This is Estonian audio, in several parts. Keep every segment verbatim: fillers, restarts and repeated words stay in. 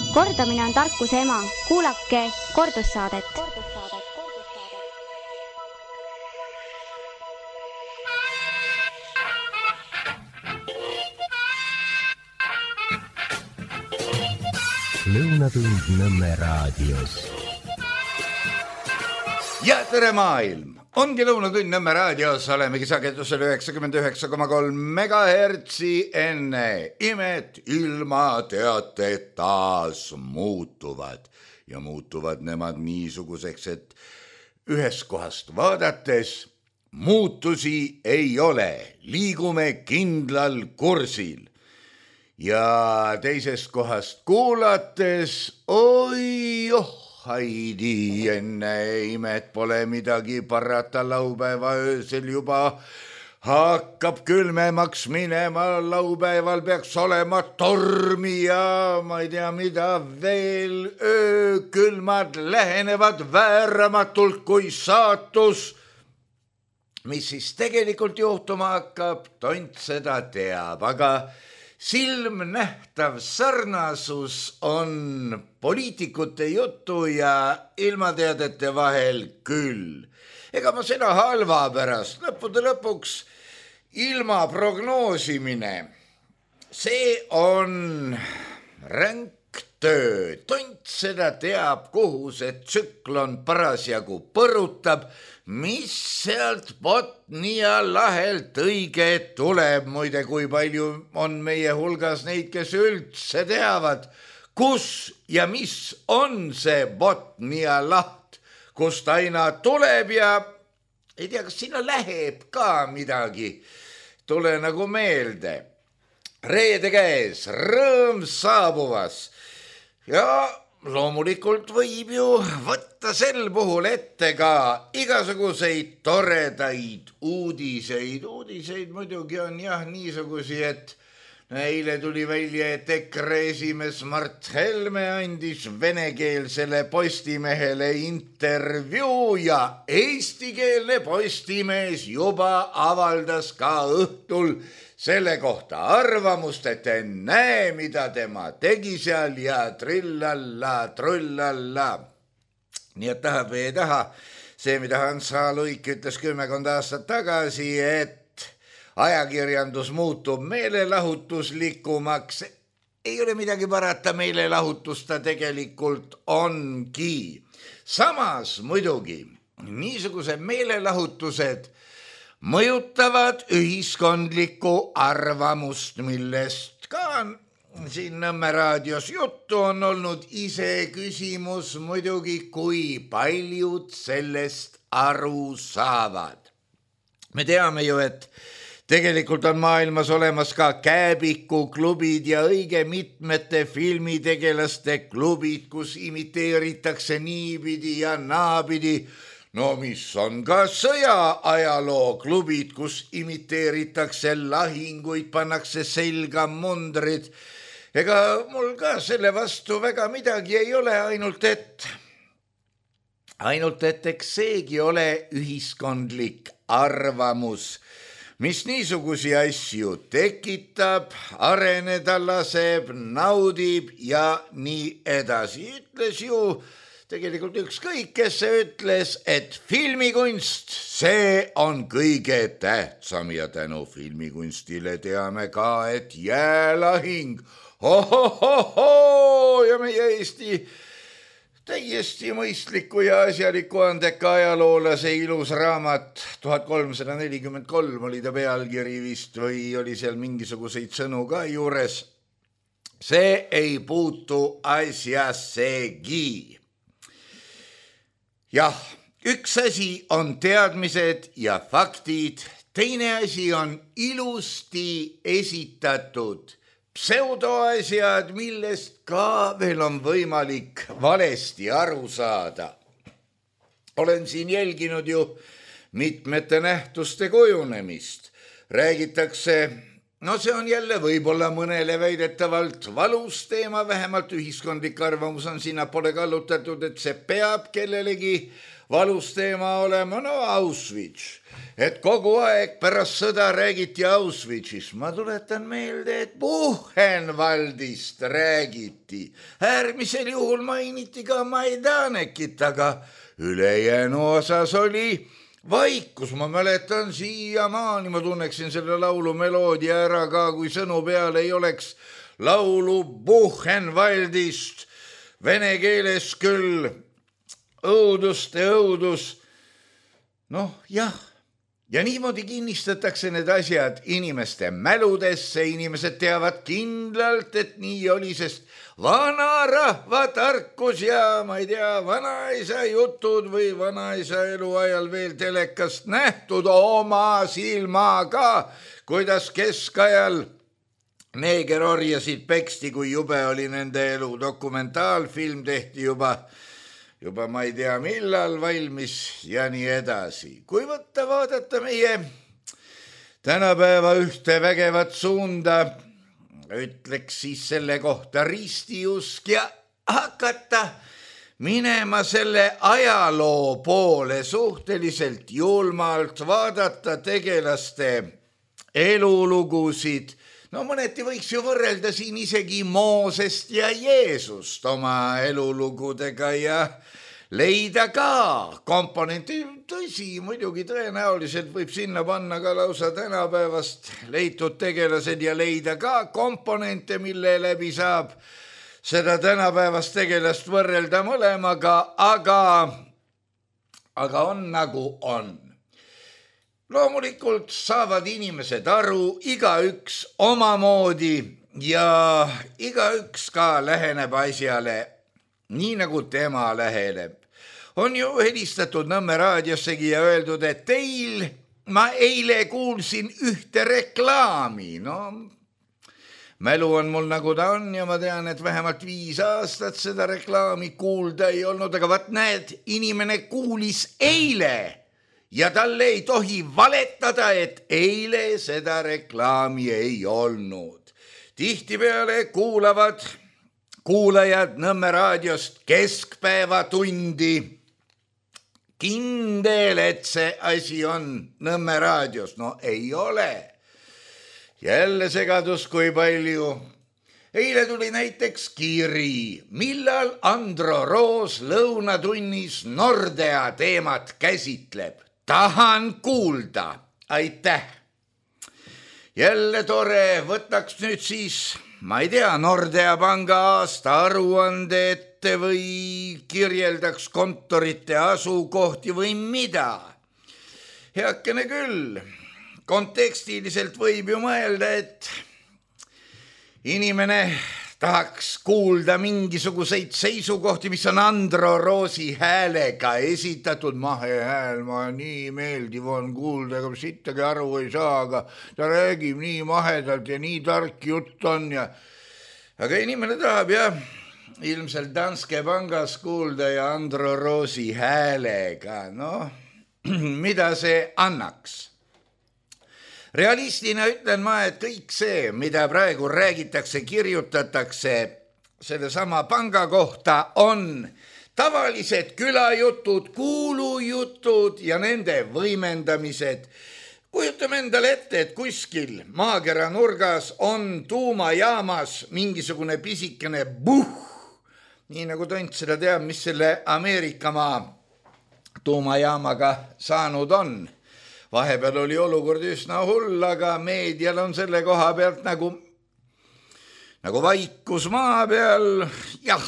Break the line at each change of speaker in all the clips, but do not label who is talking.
Kordamine on tarkuse ema. Kuulake kordussaadet.
Lõunatund Nõmme raadios.
Ja tere maailm! Ongi Lõunatund Nõmme raadios, olemegi sagedusel üheksakümmend üheksa koma kolm megahertsi enne imet ilmateated taas muutuvad. Ja muutuvad nemad niisuguseks, et ühest kohast vaadates muutusi ei ole. Liigume kindlal kursil. Ja teisest kohast kuulates, oi oh, Haidi, enne imet pole midagi parata, laupäeva öösel juba hakkab külmemaks minema, laupäeval peaks olema tormi ja ma ei tea mida veel, öökülmad lähenevad vääramatult kui saatus. Mis siis tegelikult juhtuma hakkab, tont seda teab, aga silmnähtav sarnasus on poliitikute jutu ja ilmateadete vahel küll. Ega ma seda halva pärast, lõppude lõpuks ilma prognoosimine, see on ränk töö. Tont seda teab, kuhu see tsüklon parasjagu põrutab, mis sealt Botnia lahelt õige tuleb. Muide, kui palju on meie hulgas neid, kes üldse teavad, kus ja mis on see Botnia laht, kust aina tuleb ja ei tea, kas sinna läheb ka midagi. Tule nagu meelde. Reede käes, rõõm saabuvas ja loomulikult võib ju võtta sel puhul ette ka igasuguseid toredaid uudiseid. Uudiseid muidugi on jah niisugusi, et eile tuli välja, et EKRE esimees Mart Helme andis venekeelsele Postimehele intervjuu ja eestikeelne Postimees juba avaldas ka õhtul selle kohta arvamust, et näe, mida tema tegi seal ja trillalla, trullalla. Nii et tahab või ei taha, see, mida Hans H. Luik ütles kümmekond aastat tagasi, et ajakirjandus muutub meelelahutuslikumaks, ei ole midagi parata, meelelahutus ta tegelikult ongi. Samas muidugi niisuguse meelelahutused mõjutavad ühiskondlikku arvamust, millest ka siin Nõmme raadios juttu on olnud. Ise küsimus muidugi, kui paljud sellest aru saavad. Me teame ju, et tegelikult on maailmas olemas ka kääbikuklubid ja õige mitmete filmitegelaste klubid, kus imiteeritakse niipidi ja naapidi. No mis on ka sõjaajaloo klubid, kus imiteeritakse lahinguid, pannakse selga mundrid. Ega mul ka selle vastu väga midagi ei ole, ainult et, ainult et eks seegi ole ühiskondlik arvamus, mis niisugusi asju tekitab, areneda laseb, naudib ja nii edasi. Ütles ju tegelikult ükskõik, kes see ütles, et filmikunst, see on kõige tähtsam ja tänu filmikunstile teame ka, et jäälahing, ohohoho, ja meie Eesti täiesti mõistliku ja asjaliku andeka ajaloolase ilus raamat tuhat kolmsada nelikümmend kolm oli ta pealkiri vist või oli seal mingisuguseid sõnu ka juures. See ei puutu asjassegi. Jah, üks asi on teadmised ja faktid, teine asi on ilusti esitatud pseudoasjad, millest ka veel on võimalik valesti aru saada. Olen siin jälginud ju mitmete nähtuste kujunemist. Räägitakse no see on jälle võib-olla mõnele väidetavalt valus teema, vähemalt ühiskondlik arvamus on sinna pole kallutatud, et see peab kellelegi valus teema olema, no Auschwitz. Et kogu aeg pärast sõda räägiti Auschwitzis. Ma tuletan meelde, et Buchenwaldist räägiti. Äärmisel juhul mainiti ka Maidanekit, aga ülejäänu osas oli vaikus. Ma mäletan siiamaani, ma tunneksin selle laulu meloodia ära ka, kui sõnu peale ei oleks laulu Buchenwaldist. Vene keeles küll õudust ja õudus. Noh, jah. Ja niimoodi kinnistatakse need asjad inimeste mäludesse, inimesed teavad kindlalt, et nii oli, sest vana rahva tarkus ja ma ei tea, vanaisa jutud või vanaisa eluajal veel telekast nähtud oma silmaga, kuidas keskajal neeger orjasid peksti, kui jube oli nende elu. Dokumentaalfilm tehti juba juba ma ei tea millal valmis ja nii edasi. Kui võtta vaadata meie tänapäeva ühte vägevat suunda, ütleks siis selle kohta ristiusk ja hakata minema selle ajaloo poole suhteliselt julmalt, vaadata tegelaste elulugusid. No mõneti võiks ju võrrelda siin isegi Moosest ja Jeesust oma elulugudega ja leida ka komponenti. Tõsi, muidugi tõenäoliselt võib sinna panna ka lausa tänapäevast leitud tegelased ja leida ka komponente, mille läbi saab seda tänapäevast tegelast võrrelda mõlemaga, aga, aga on nagu on. Loomulikult saavad inimesed aru, igaüks omamoodi ja igaüks ka läheneb asjale nii nagu tema läheneb. On ju helistatud Nõmme raadiossegi ja öeldud, et teil ma eile kuulsin ühte reklaami. No, mälu on mul nagu ta on ja ma tean, et vähemalt viis aastat seda reklaami kuulda ei olnud, aga vaat näed, inimene kuulis eile. Ja talle ei tohi valetada, et eile seda reklaami ei olnud. Tihtipeale kuulavad kuulajad Nõmme raadiost keskpäevatundi. Kindel, et see asi on Nõmme raadios. No ei ole. Jälle segadus kui palju. Eile tuli näiteks kiri, millal Andro Roos lõunatunnis Nordea teemat käsitleb. Tahan kuulda. Aitäh. Jälle tore, võtaks nüüd siis, ma ei tea, Nordea panga aasta aruande ette või kirjeldaks kontorite asukohti või mida. Heakene küll, kontekstiliselt võib ju mõelda, et inimene tahaks kuulda mingisuguseid seisukohti, mis on Andro Roosi häälega esitatud. Mahe hääl, ma nii meeldiv on kuulda, aga sittagi aru ei saa, aga ta räägib nii mahedalt ja nii tark jutt on. Ja... Aga inimene tahab jah, ilmselt Danske pangas kuulda ja Andro Roosi häälega. No, mida see annaks? Realistina ütlen ma, et kõik see, mida praegu räägitakse, kirjutatakse selle sama panga kohta, on tavalised külajutud, kuulujutud ja nende võimendamised. Kujutame endale ette, et kuskil maakera nurgas on tuumajaamas mingisugune pisikene buh, nii nagu tont seda teab, mis selle Ameerikamaa tuumajaamaga saanud on. Vahepeal oli olukord üsna hull, aga meedial on selle koha pealt nagu, nagu vaikus maa peal. Jah,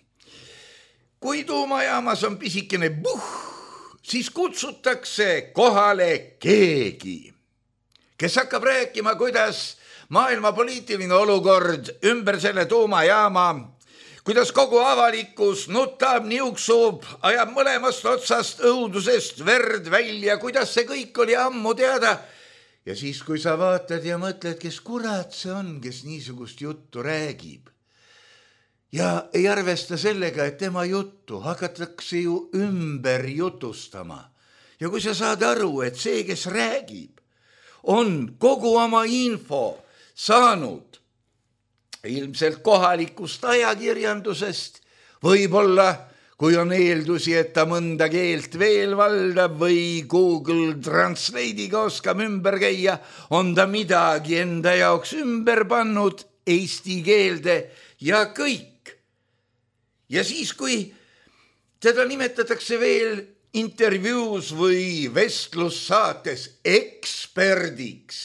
kui tuumajaamas on pisikene buh, siis kutsutakse kohale keegi, kes hakkab rääkima, kuidas maailma poliitiline olukord ümber selle tuumajaama, kuidas kogu avalikkus nutab, niuksub, ajab mõlemast otsast õudusest verd välja, kuidas see kõik oli ammu teada. Ja siis, kui sa vaatad ja mõtled, kes kurat see on, kes niisugust juttu räägib. Ja ei arvesta sellega, et tema juttu hakatakse ju ümber jutustama. Ja kui sa saad aru, et see, kes räägib, on kogu oma info saanud ilmselt kohalikust ajakirjandusest, võib-olla kui on eeldusi, et ta mõnda keelt veel valdab või Google Translate'iga oskab ümber käia, on ta midagi enda jaoks ümber pannud eesti keelde ja kõik. Ja siis, kui teda nimetatakse veel intervjuus või vestlussaates eksperdiks,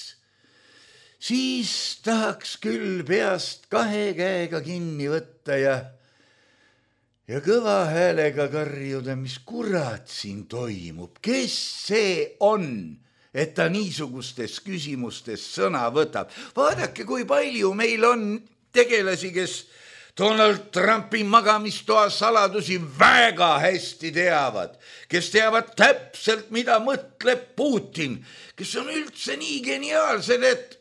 siis tahaks küll peast kahe käega kinni võtta ja, ja kõva häälega karjuda, mis kurat siin toimub, kes see on, et ta niisugustes küsimustes sõna võtab. Vaadake, kui palju meil on tegelasi, kes Donald Trumpi magamistoa saladusi väga hästi teavad, kes teavad täpselt, mida mõtleb Putin, kes on üldse nii geniaalsed, et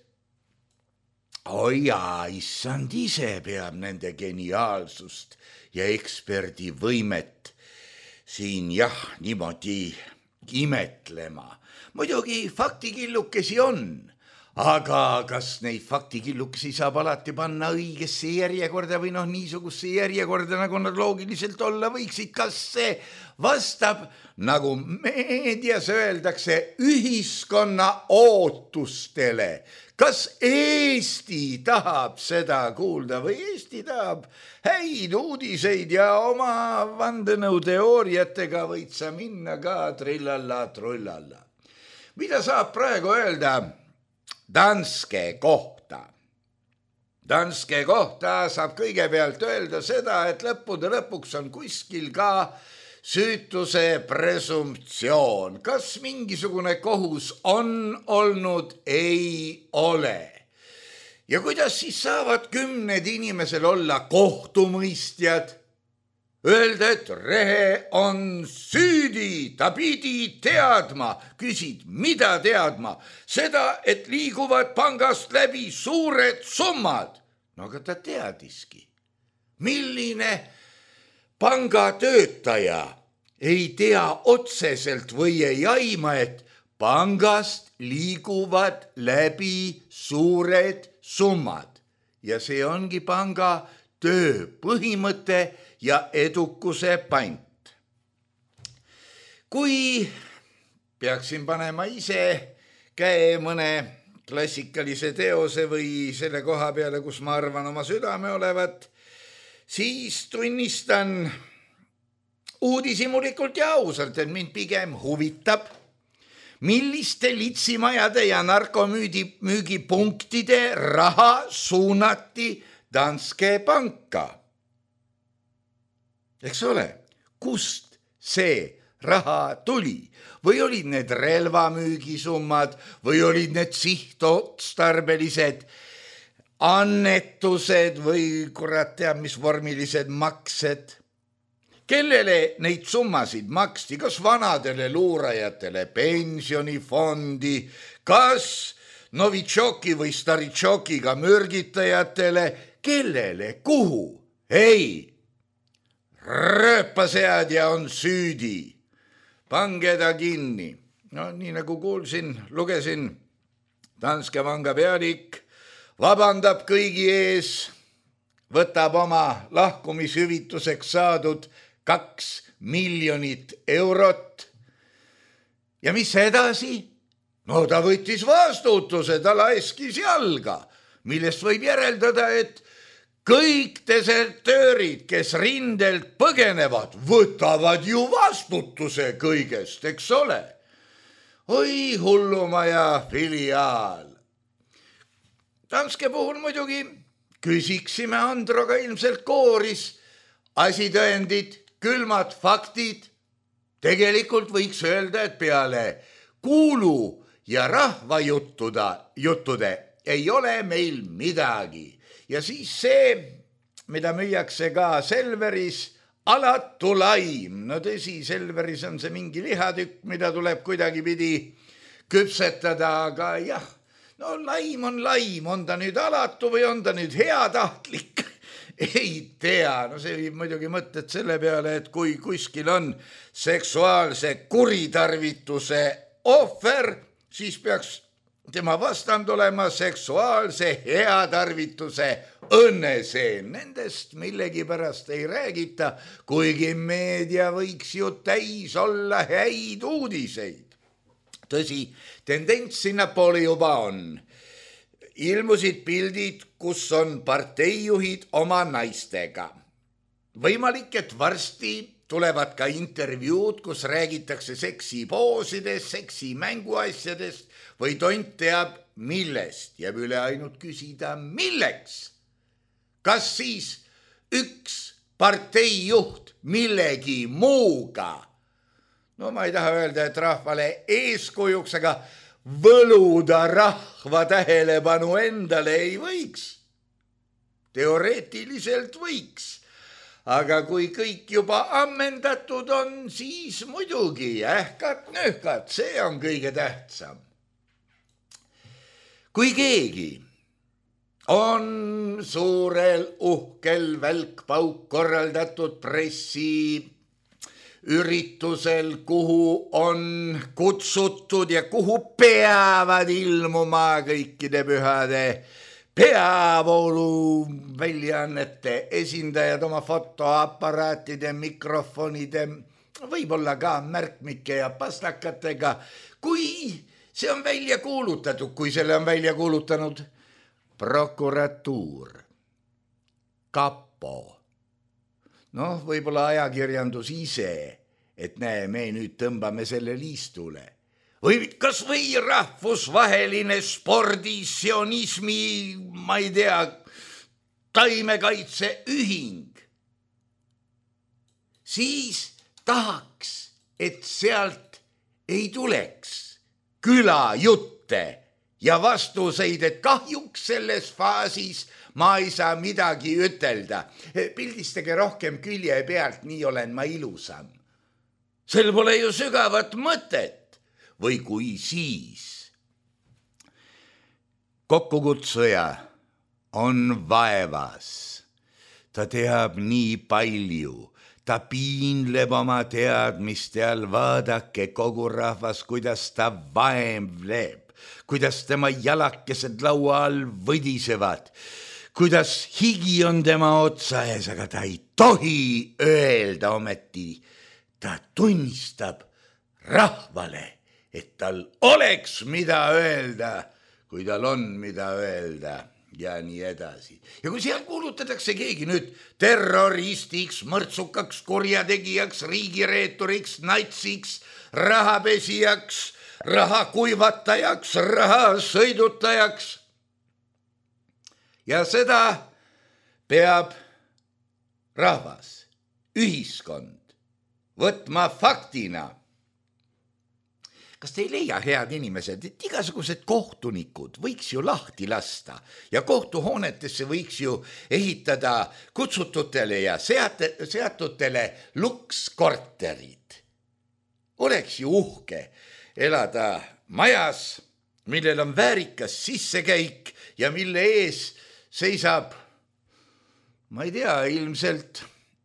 oi jaa, issand ise peab nende geniaalsust ja eksperdi võimet siin jah, niimoodi imetlema. Muidugi faktikillukesi on, aga kas neid faktikillukesi saab alati panna õigesse järjekorda või noh, niisugusse järjekorda, nagu nad loogiliselt olla võiksid, kas see vastab, nagu meedias öeldakse, ühiskonna ootustele. Kas Eesti tahab seda kuulda või Eesti tahab häid uudiseid ja oma vandenõuteooriatega võid sa minna ka trillalla trullalla. Mida saab praegu öelda Danske kohta? Danske kohta saab kõigepealt öelda seda, et lõppude lõpuks on kuskil ka süütuse presumptsioon. Kas mingisugune kohus on olnud? Ei ole. Ja kuidas siis saavad kümned inimesel olla kohtumõistjad? Öelda, et Rehe on süüdi, ta pidi teadma. Küsid, mida teadma? Seda, et liiguvad pangast läbi suured summad. No aga ta teadiski. Milline pangatöötaja ei tea otseselt või ei aima, et pangast liiguvad läbi suured summad. Ja see ongi panga töö põhimõte ja edukuse pant. Kui peaksin panema ise käe mõne klassikalise teose või selle koha peale, kus ma arvan oma südame olevat, siis tunnistan uudishimulikult ja ausalt, et mind pigem huvitab, milliste litsimajade ja narkomüügipunktide raha suunati Danske panka. Eks ole, kust see raha tuli? Või olid need relvamüügisummad või olid need sihtotstarbelised annetused või kurat teab, mis vormilised maksed. Kellele neid summasid maksti? Kas vanadele luurajatele pensionifondi, kas Novitšoki või Staritšokiga mürgitajatele? Kellele? Kuhu? Ei, rööpaseadja on süüdi. Pange ta kinni. No nii nagu kuulsin, lugesin, Danske panga pealik vabandab kõigi ees, võtab oma lahkumishüvituseks saadud kaks miljonit eurot. Ja mis edasi? No ta võttis vastutuse, ta laskis jalga, millest võib järeldada, et kõik desertöörid, kes rindelt põgenevad, võtavad ju vastutuse kõigest, eks ole? Oi, hullumaja filiaal. Danske puhul muidugi küsiksime Androga ilmselt kooris asitõendid, külmad faktid. Tegelikult võiks öelda, et peale kuulu ja rahva juttuda, juttude ei ole meil midagi. Ja siis see, mida müüakse ka Selveris, alatu laim. No tõsi, Selveris on see mingi lihatükk, mida tuleb kuidagi pidi küpsetada, aga jah, no laim on laim, on ta nüüd alatu või on ta nüüd heatahtlik? Ei tea, no see viib muidugi mõtted selle peale, et kui kuskil on seksuaalse kuritarvituse ohver, siis peaks tema vastand olema seksuaalse heatarvituse õnneseen. Nendest millegipärast ei räägita, kuigi meedia võiks ju täis olla häid uudiseid. Tõsi, tendents sinnapoole juba on. Ilmusid pildid, kus on parteijuhid oma naistega. Võimalik, et varsti tulevad ka intervjuud, kus räägitakse seksipoosidest, seksimänguasjadest või tont teab millest. Jääb üle ainult küsida, milleks? Kas siis üks parteijuht millegi muuga? No ma ei taha öelda, et rahvale eeskujuks, aga võluda rahva tähelepanu endale ei võiks. Teoreetiliselt võiks. Aga kui kõik juba ammendatud on, siis muidugi ähkat-nöhkat, see on kõige tähtsam. Kui keegi on suurel uhkel välkpauk korraldatud pressi üritusel, kuhu on kutsutud ja kuhu peavad ilmuma kõikide pühade peavoolu väljaannete esindajad oma fotoaparaatide, mikrofonide, võib-olla ka märkmike ja pastakatega, kui see on välja kuulutatud, kui selle on välja kuulutanud prokuratuur, kapo, noh, võib-olla ajakirjandus ise, et näe, me nüüd tõmbame selle liistule. Või kas või rahvusvaheline spordisionismi, ma ei tea, taimekaitseühing. Siis tahaks, et sealt ei tuleks külajutte ja vastuseid, et kahjuks selles faasis ma ei saa midagi ütelda. Pildistage rohkem külje pealt, nii olen ma ilusam. Sel pole ju sügavat mõtet. Või kui siis kokkukutsuja on vaevas, ta teab nii palju, ta piinleb oma teadmiste all, vaadake kogu rahvas, kuidas ta vaemleb, kuidas tema jalakesed laua all võdisevad, kuidas higi on tema otsa ees, aga ta ei tohi öelda ometi, ta tunnistab rahvale, et tal oleks mida öelda, kui tal on mida öelda ja nii edasi. Ja kui seal kuulutatakse keegi nüüd terroristiks, mõrtsukaks, kurjategijaks, riigireeturiks, natsiks, rahapesijaks, rahakuivatajaks, rahasõidutajaks. Ja seda peab rahvas, ühiskond võtma faktina. Kas te ei leia, head inimesed, et igasugused kohtunikud võiks ju lahti lasta ja kohtuhoonetesse võiks ju ehitada kutsututele ja seate, seatutele lukskorterid. Oleks ju uhke elada majas, millel on väärikas sissekäik ja mille ees seisab, ma ei tea, ilmselt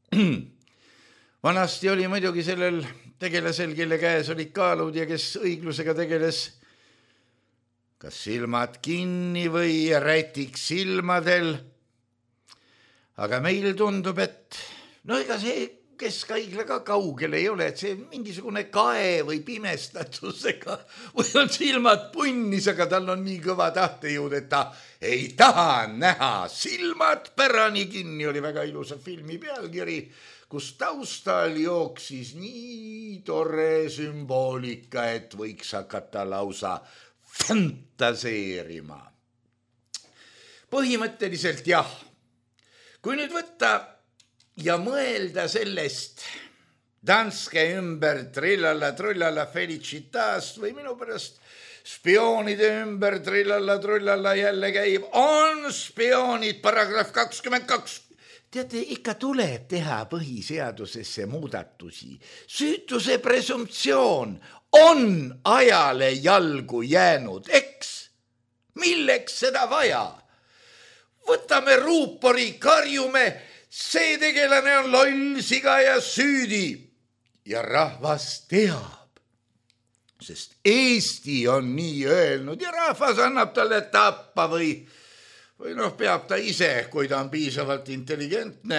vanasti oli muidugi sellel tegelasel, kelle käes olid kaalud ja kes õiglusega tegeles, kas silmad kinni või rätik silmadel. Aga meil tundub, et no ega see keskaigla ka kaugel ei ole, et see mingisugune kae või pimestatusega või on silmad punnis, aga tal on nii kõva tahtejõud, et ta ei taha näha. Silmad pärani kinni oli väga ilusa filmi pealkiri, kus taustal jooksis nii tore sümboolika, et võiks hakata lausa fantaseerima. Põhimõtteliselt jah, kui nüüd võtta ja mõelda sellest Danske ümber trillalla trullalla Felicitast või minu pärast spioonide ümber trillalla trullalla jälle käib, on spioonid paragrahv kakskümmend kaks. Teate, ikka tuleb teha põhiseadusesse muudatusi. Süütuse presumptsioon on ajale jalgu jäänud, eks? Milleks seda vaja? Võtame ruupori, karjume, see tegelane on loll, siga ja süüdi. Ja rahvas teab, sest Eesti on nii öelnud ja rahvas annab talle tappa või, või noh, peab ta ise, kui ta on piisavalt intelligentne.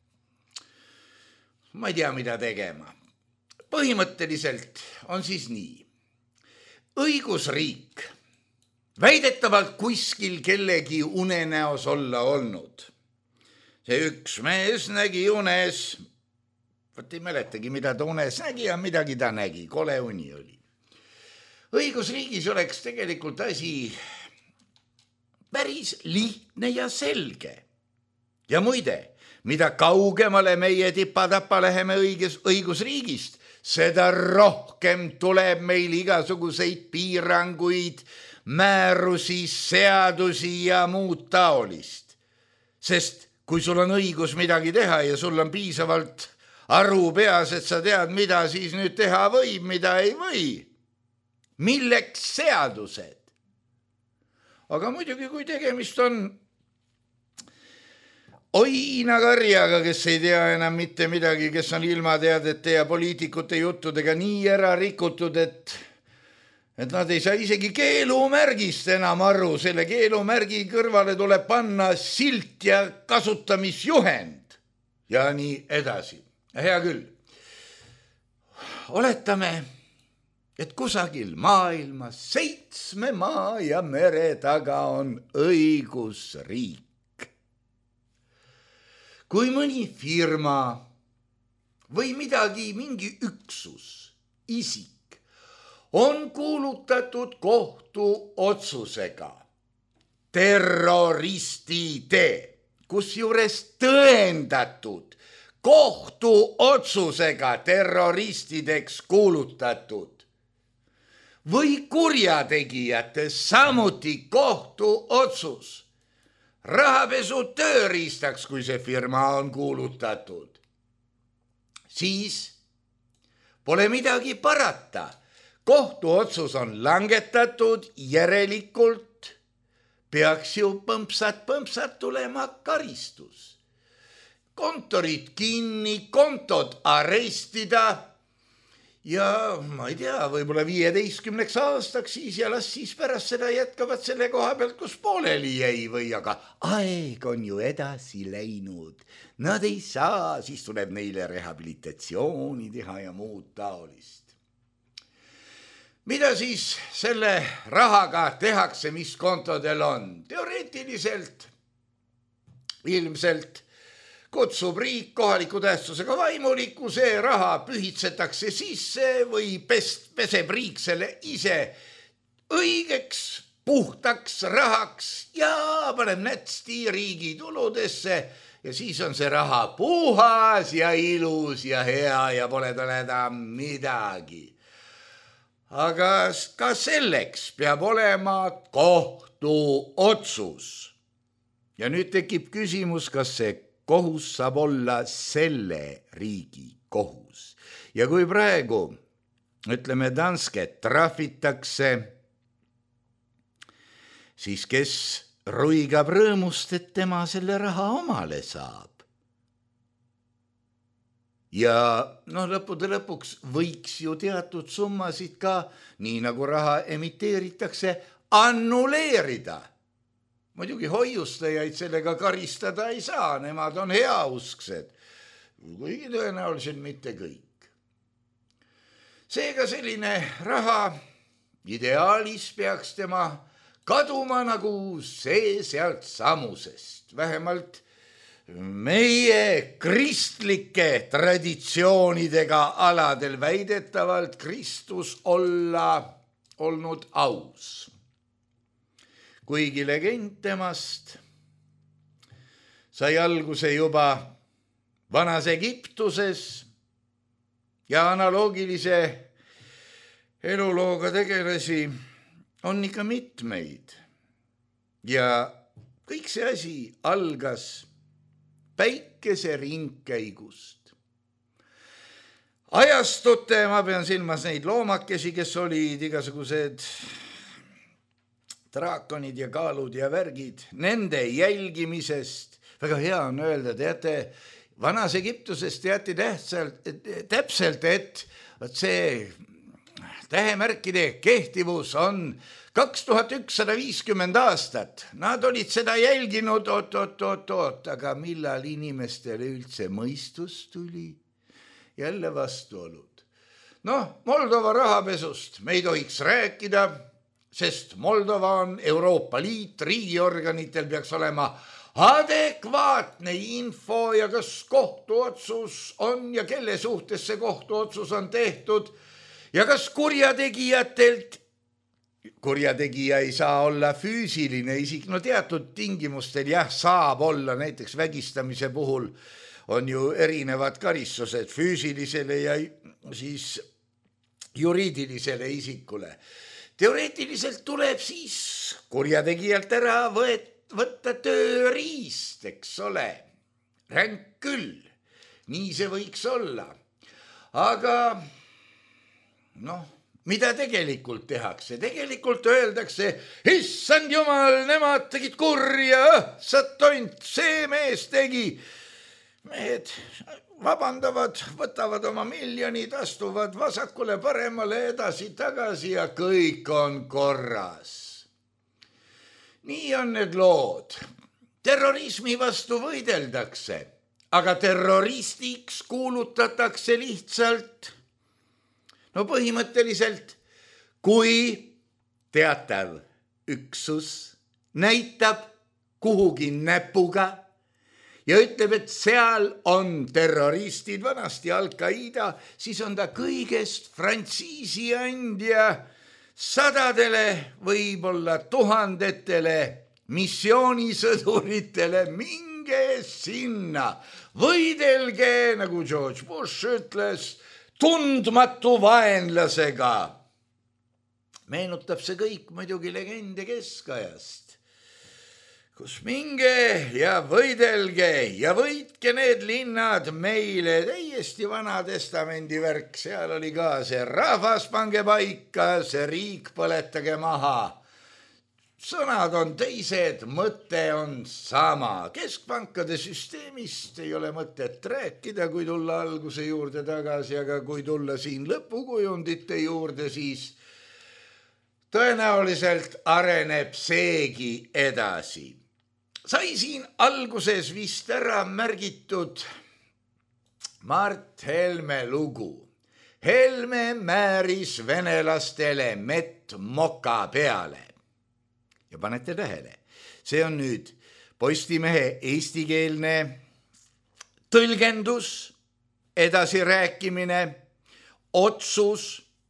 Ma ei tea, mida tegema. Põhimõtteliselt on siis nii. Õigusriik väidetavalt kuskil kellegi unenäos olla olnud. See üks mees nägi unes, võt ei mäletagi, mida ta unes nägi ja midagi ta nägi, kole uni oli. Õigusriigis oleks tegelikult asi päris lihtne ja selge. Ja muide, mida kaugemale meie tipa-tapa läheme õiges, õigusriigist, seda rohkem tuleb meil igasuguseid piiranguid, määrusi, seadusi ja muud taolist. Sest kui sul on õigus midagi teha ja sul on piisavalt aru peas, et sa tead, mida siis nüüd teha võib, mida ei või. Milleks seadused? Aga muidugi, kui tegemist on oinakarjaga, kes ei tea enam mitte midagi, kes on ilmateadete ja poliitikute juttudega nii ära rikutud, et, et nad ei saa isegi keelumärgist enam aru. Selle keelumärgi kõrvale tuleb panna silt ja kasutamisjuhend ja nii edasi. Hea küll. Oletame, et kusagil maailmas seitsme maa ja mere taga on õigusriik. Kui mõni firma või midagi, mingi üksus, isik on kuulutatud kohtu otsusega terroristide, kusjuures tõendatud kohtu otsusega terroristideks kuulutatud või kurjategijate samuti kohtu otsus rahapesu tööriistaks, kui see firma on kuulutatud, siis pole midagi parata. Kohtuotsus on langetatud, järelikult peaks ju põmpsat-põmpsat tulema karistus. Kontorid kinni, kontod arestida ja ma ei tea, võib-olla viieteistkümneks aastaks siis ja las siis pärast seda jätkavad selle koha pealt, kus pooleli jäi või, aga aeg on ju edasi läinud. Nad ei saa, siis tuleb neile rehabilitatsiooni teha ja muud taolist. Mida siis selle rahaga tehakse, mis kontodel on? Teoreetiliselt, ilmselt kutsub riik kohaliku tähtsusega vaimuliku, see raha pühitsetakse sisse või pest, peseb riik selle ise õigeks, puhtaks rahaks ja paneb nätsti riigi tuludesse ja siis on see raha puhas ja ilus ja hea ja pole taleda midagi. Aga ka selleks peab olema kohtu otsus. Ja nüüd tekib küsimus, kas see kohus saab olla selle riigi kohus. Ja kui praegu, ütleme Danske, trahvitakse, siis kes ruigab rõõmust, et tema selle raha omale saab. Ja noh, lõppude lõpuks võiks ju teatud summasid ka, nii nagu raha emiteeritakse, annuleerida. Muidugi hoiustajaid sellega karistada ei saa, nemad on heausksed, kuigi tõenäoliselt mitte kõik. Seega selline raha ideaalis peaks tema kaduma nagu see sealt samusest, vähemalt meie kristlike traditsioonidega aladel väidetavalt Kristus olla olnud aus. Kuigi legend temast sai alguse juba vanas Egiptuses ja analoogilise elulooga tegelasi on ikka mitmeid. Ja kõik see asi algas päikese ringkäigust. Ajastute, ma pean silmas neid loomakesi, kes olid igasugused draakonid ja kaalud ja värgid, nende jälgimisest. Väga hea on öelda, teate, vanas Egiptuses teati tähtsalt, täpselt, et see tähemärkide kehtivus on kaks tuhat ükssada viiskümmend aastat. Nad olid seda jälginud, oot, oot, oot, oot, aga millal inimestele üldse mõistus tuli? Jälle vastuolud. Noh, Moldova rahapesust me ei tohiks rääkida, sest Moldova on Euroopa Liit, riigiorganitel peaks olema adekvaatne info ja kas kohtuotsus on ja kelle suhtes see kohtuotsus on tehtud ja kas kurjategijatelt, kurjategija ei saa olla füüsiline isik, no teatud tingimustel jah, saab olla, näiteks vägistamise puhul on ju erinevad karistused füüsilisele ja siis juriidilisele isikule. Teoreetiliselt tuleb siis kurjategijalt ära võet, võtta tööriist, eks ole. Ränk küll, nii see võiks olla. Aga noh, mida tegelikult tehakse? Tegelikult öeldakse, issand jumal, nemad tegid kurja, sa tont, see mees tegi. Mehed vabandavad, võtavad oma miljonid, astuvad vasakule paremale edasi tagasi ja kõik on korras. Nii on need lood. Terrorismi vastu võideldakse, aga terroristiks kuulutatakse lihtsalt, no põhimõtteliselt, kui teatav üksus näitab kuhugi näpuga ja ütleb, et seal on terroristid, vanasti Al-Qaida, siis on ta kõigest frantsiisi andja sadadele, võib-olla tuhandetele missioonisõduritele, minge sinna, võidelge, nagu George Bush ütles, tundmatu vaenlasega. Meenutab see kõik muidugi legende keskajast, kus minge ja võidelge ja võitke need linnad meile, täiesti vana testamendi värk, seal oli ka see rahvas pange paika, see riik põletage maha. Sõnad on teised, mõte on sama. Keskpankade süsteemist ei ole mõtet rääkida, kui tulla alguse juurde tagasi, aga kui tulla siin lõpukujundite juurde, siis tõenäoliselt areneb seegi edasi. Sai siin alguses vist ära märgitud Mart Helme lugu. Helme määris venelastele mett moka peale. Ja panete tähele, see on nüüd Postimehe eestikeelne tõlgendus, edasirääkimine, otsus,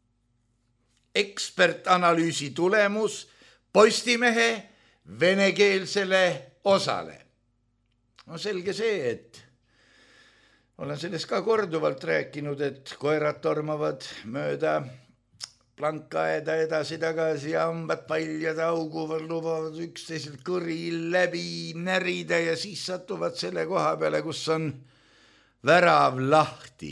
ekspertanalüüsi tulemus Postimehe venekeelsele osale. No selge see, et olen sellest ka korduvalt rääkinud, et koerad tormavad mööda plankaeda edasi tagasi ja hambad paljad auguvad, lubavad üksteiselt kõri läbi närida ja siis satuvad selle koha peale, kus on värav lahti.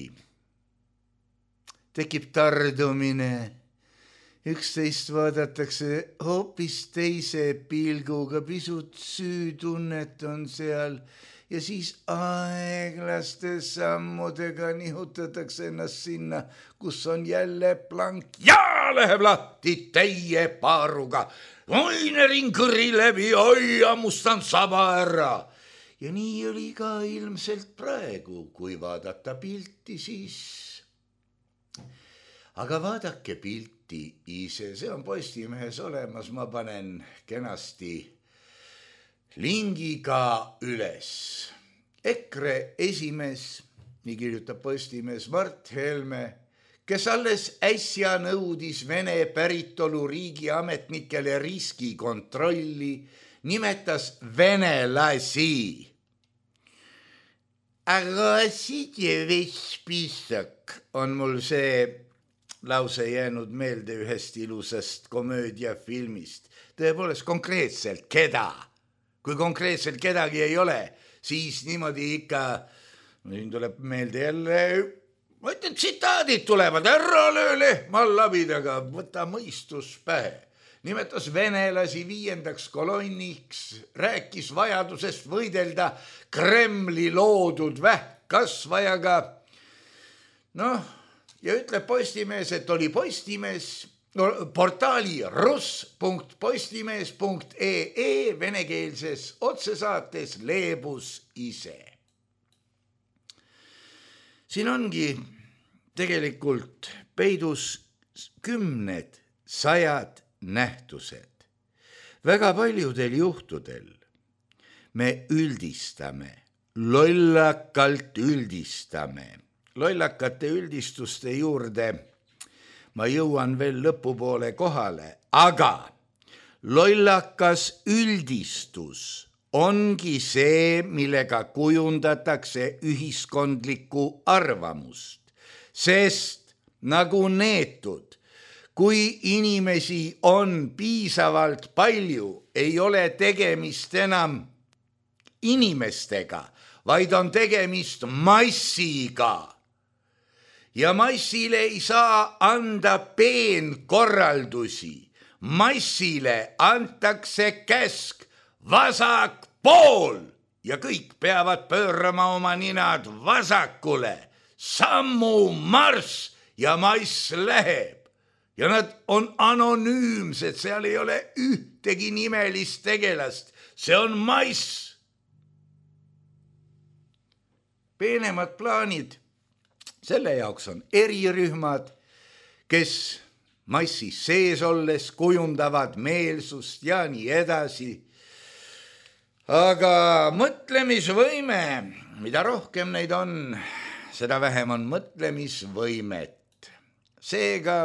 Tekib tardumine, üksteist vaadatakse hoopis teise pilguga, pisut süütunnet on seal ja siis aeglaste sammudega nihutatakse ennast sinna, kus on jälle plank ja läheb lahti täie paaruga. Oinerin kõri läbi, oi, ammustan saba ära. Ja nii oli ka ilmselt praegu, kui vaadata pilti, siis... Aga vaadake pilti ise, see on Postimehes olemas, ma panen kenasti lingiga üles. EKRE esimees, nii kirjutab Postimees, Mart Helme, kes alles äsja nõudis Vene päritolu riigi ametnikele riskikontrolli, nimetas venelasi. Agasite vespissak on mul see lause jäänud meelde ühest ilusast komöödiafilmist. Tõepoolest konkreetselt keda? Kui konkreetselt kedagi ei ole, siis niimoodi ikka, siin tuleb meelde jälle, ma ütlen, tsitaadid tulevad, ära löö lehmal labidaga, võta mõistus pähe. Nimetas venelasi viiendaks kolonniks, rääkis vajadusest võidelda Kremli loodud vähkkasvajaga. Noh, ja ütleb Postimees, et oli Postimees, no, portaali russ punkt postimees punkt ee venekeelses otsesaates leebus ise. Siin ongi tegelikult peidus kümned, sajad nähtused. Väga paljudel juhtudel me üldistame, lollakalt üldistame. Lollakate üldistuste juurde ma jõuan veel lõpupoole kohale, aga lollakas üldistus ongi see, millega kujundatakse ühiskondlikku arvamust, sest nagu neetud, kui inimesi on piisavalt palju, ei ole tegemist enam inimestega, vaid on tegemist massiga. Ja massile ei saa anda peenkorraldusi. Massile antakse käsk vasak pool ja kõik peavad pöörama oma ninad vasakule. Sammu marss ja mass läheb. Ja nad on anonüümsed, seal ei ole ühtegi nimelist tegelast. See on mass. Peenemad plaanid. Selle jaoks on erirühmad, kes massis sees olles kujundavad meelsust ja nii edasi. Aga mõtlemisvõime, mida rohkem neid on, seda vähem on mõtlemisvõimet. Seega,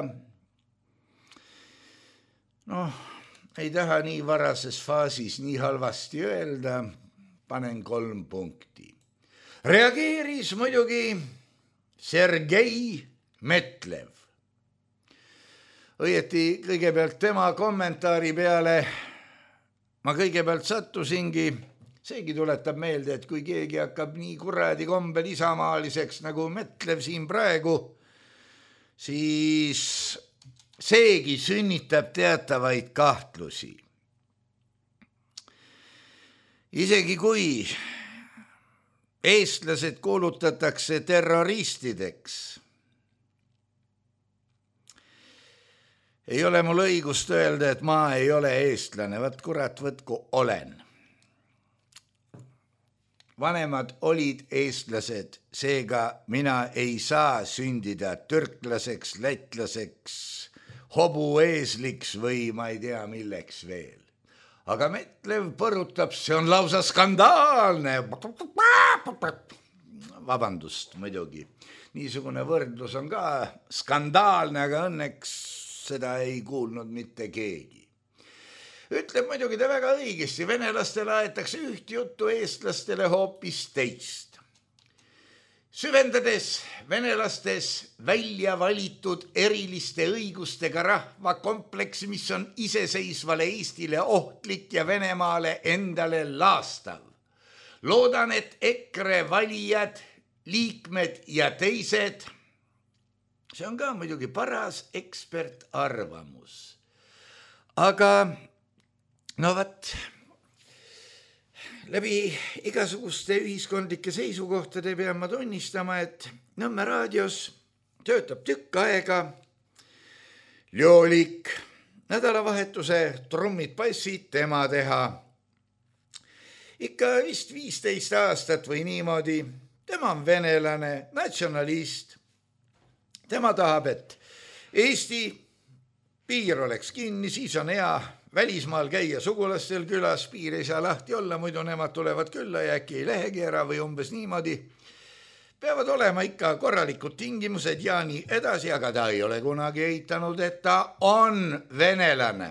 noh, ei taha nii varases faasis nii halvasti öelda, panen kolm punkti. Reageeris muidugi Sergei Metlev. Õieti kõigepealt tema kommentaari peale ma kõigepealt sattusingi, seegi tuletab meelde, et kui keegi hakkab nii kuradi kombel isamaaliseks nagu Metlev siin praegu, siis seegi sünnitab teatavaid kahtlusi. Isegi kui eestlased kuulutatakse terroristideks, ei ole mul õigust öelda, et ma ei ole eestlane, võt kurat võtku olen. Vanemad olid eestlased, seega mina ei saa sündida türklaseks, lätlaseks, hobueesliks või ma ei tea milleks veel. Aga Metlev põrutab, see on lausa skandaalne. Vabandust muidugi. Niisugune võrdlus on ka skandaalne, aga õnneks seda ei kuulnud mitte keegi. Ütleb muidugi ta väga õigesti, venelastele aetakse üht juttu, eestlastele hoopis teist. Süvendades venelastes välja valitud eriliste õigustega rahvakompleks, mis on iseseisvale Eestile ohtlik ja Venemaale endale laastav. Loodan, et EKRE valijad, liikmed ja teised, see on ka muidugi paras ekspertarvamus. Aga no vat, läbi igasuguste ühiskondlike seisukohtade pean ma tunnistama, et Nõmme raadios töötab tükk aega Ljolik, nädalavahetuse trummid passid tema teha. Ikka vist viisteist aastat või niimoodi. Tema on venelane, natsionalist. Tema tahab, et Eesti piir oleks kinni, siis on hea välismaal käia sugulastel külas, piir ei saa lahti olla, muidu nemad tulevad külla ja äkki ei lähegi ära või umbes niimoodi. Peavad olema ikka korralikud tingimused ja nii edasi, aga ta ei ole kunagi eitanud, et ta on venelane.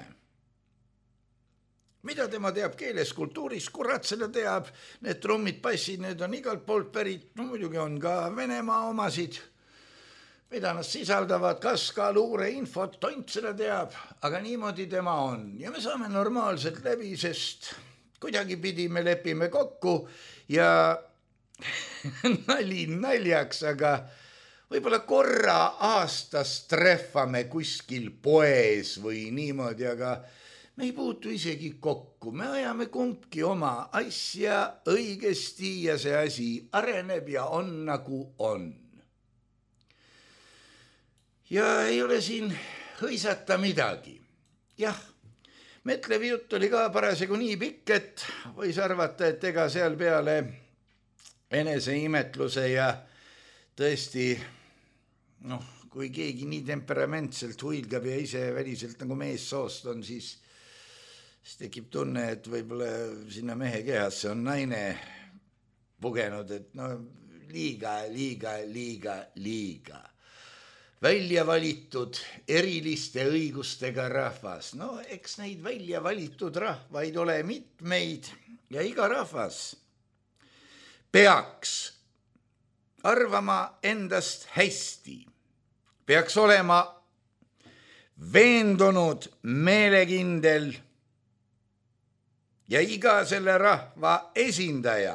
Mida tema teab keeles, kultuuris, kurat seda teab, need trummid, passid, need on igalt poolt pärit, no muidugi on ka Venemaa omasid, mida nad sisaldavad, kas ka luure infot, tont seda teab, aga niimoodi tema on. Ja me saame normaalselt läbi, sest kuidagi pidi me lepime kokku ja nali naljaks, aga võib-olla korra aastas trehvame kuskil poes või niimoodi, aga me ei puutu isegi kokku. Me ajame kumbki oma asja õigesti ja see asi areneb ja on nagu on. ja ei ole siin hõisata midagi. Jah, Metlevi jutt oli ka parasjagu nii pikk, et võis arvata, et ega seal peale eneseimetluse ja tõesti, noh, kui keegi nii temperamentselt huilgab ja ise väliselt nagu meessoost on, siis, siis tekib tunne, et võib-olla sinna mehe kehasse on naine pugenud, et no liiga, liiga, liiga, liiga. Välja valitud eriliste õigustega rahvas. No eks neid välja valitud rahvaid ole mitmeid ja iga rahvas peaks arvama endast hästi. Peaks olema veendunud, meelekindel ja iga selle rahva esindaja.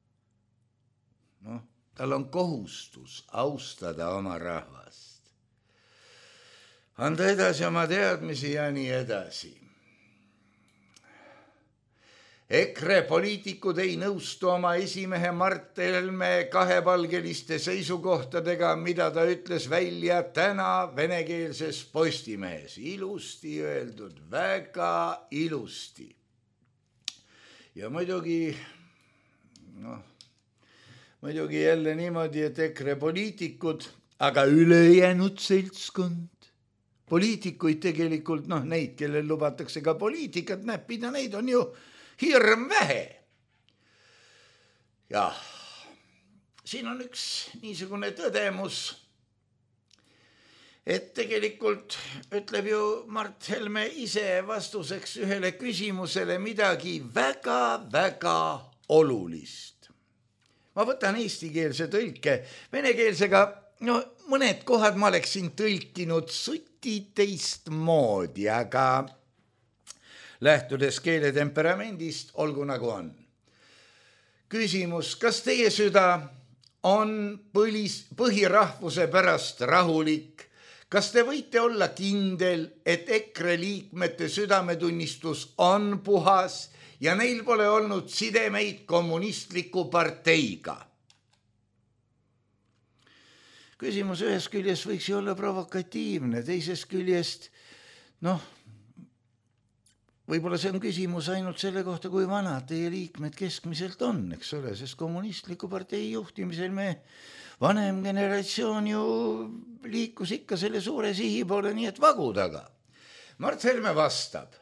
No, tal on kohustus austada oma rahvast. Anda edasi oma teadmisi ja nii edasi. EKRE poliitikud ei nõustu oma esimehe Mart Helme kahepalgeliste seisukohtadega, mida ta ütles välja täna venekeelses Postimehes. Ilusti öeldud, väga ilusti. Ja muidugi, noh, muidugi jälle niimoodi, et EKRE poliitikud, aga ülejäänud seltskond, poliitikuid tegelikult, noh, neid, kellel lubatakse ka poliitikat näppida, neid on ju hirm vähe. Jah, siin on üks niisugune tõdemus, et tegelikult ütleb ju Mart Helme ise vastuseks ühele küsimusele midagi väga-väga olulist. Ma võtan eestikeelse tõlke, venekeelsega, no mõned kohad ma oleksin tõlkinud suti teistmoodi, aga lähtudes keele temperamendist, olgu nagu on. Küsimus, kas teie süda on põlis, põhirahvuse pärast rahulik? Kas te võite olla kindel, et EKRE liikmete südametunnistus on puhas ja neil pole olnud sidemeid kommunistliku parteiga? Küsimus ühes küljest võiks ju olla provokatiivne, teisest küljest, noh, võib-olla see on küsimus ainult selle kohta, kui vanad teie liikmed keskmiselt on, eks ole, sest kommunistliku partei juhtimisel me vanem generatsioon ju liikus ikka selle suure sihi poole, nii et vagu taga. Mart Helme vastab.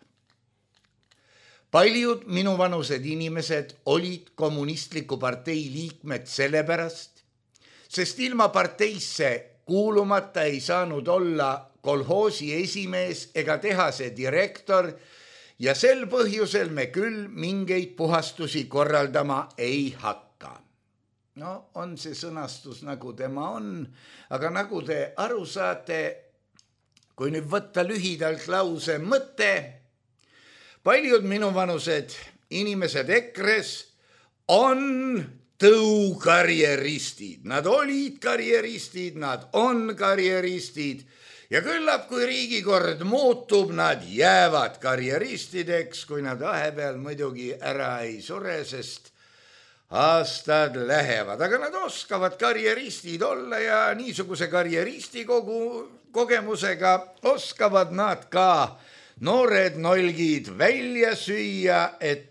Paljud minuvanused inimesed olid kommunistliku partei liikmed sellepärast, sest ilma parteisse kuulumata ei saanud olla kolhoosi esimees ega tehase direktor ja sel põhjusel me küll mingeid puhastusi korraldama ei hakka. No, on see sõnastus nagu tema on, aga nagu te aru saate, kui nüüd võtta lühidalt lause mõte, paljud minuvanused inimesed EKRE-s on tõukarjeristid. Nad olid karjeristid, nad on karjeristid ja küllap, kui riigikord muutub, nad jäävad karjeristideks, kui nad vahepeal muidugi ära ei sure, sest aastad lähevad. Aga nad oskavad karjeristid olla ja niisuguse karjeristi kogu kogemusega oskavad nad ka noored nolgid välja süüa, et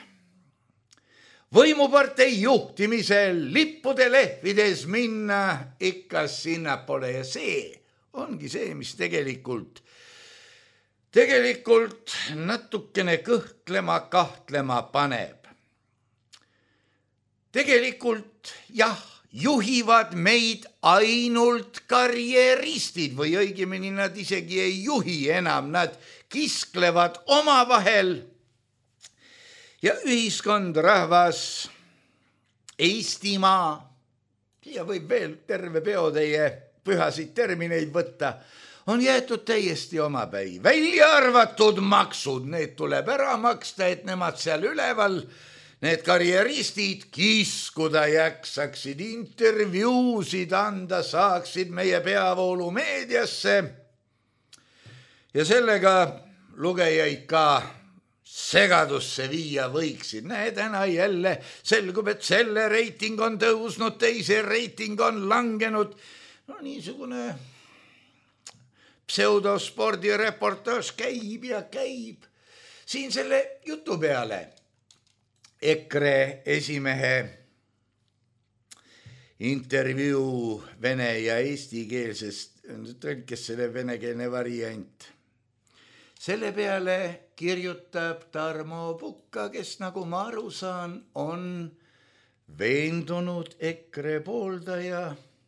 võimupartei juhtimisel lippude lehvides minna ikka sinnapoole ja see ongi see, mis tegelikult, tegelikult natukene kõhklema, kahtlema paneb. Tegelikult jah, juhivad meid ainult karjeristid või õigemini nad isegi ei juhi enam, nad kisklevad omavahel. Ja ühiskond, rahvas, Eestimaa, ja võib veel terve peo teie pühasid termineid võtta, on jäetud täiesti omapäi. Välja arvatud maksud, need tuleb ära maksta, et nemad seal üleval, need karjeristid kiskuda jaksaksid, intervjuusid anda saaksid meie peavoolu meediasse ja sellega lugejaid ka segadusse viia võiksid. Näe, täna jälle selgub, et selle reiting on tõusnud, teise reiting on langenud. No niisugune pseudospordireportaaž käib ja käib. Siin selle jutu peale EKRE esimehe intervjuu vene ja eestikeelsest, tõlkes selle venekeelne variant. Selle peale kirjutab Tarmo Pukka, kes nagu ma aru saan, on veendunud EKRE pooldaja,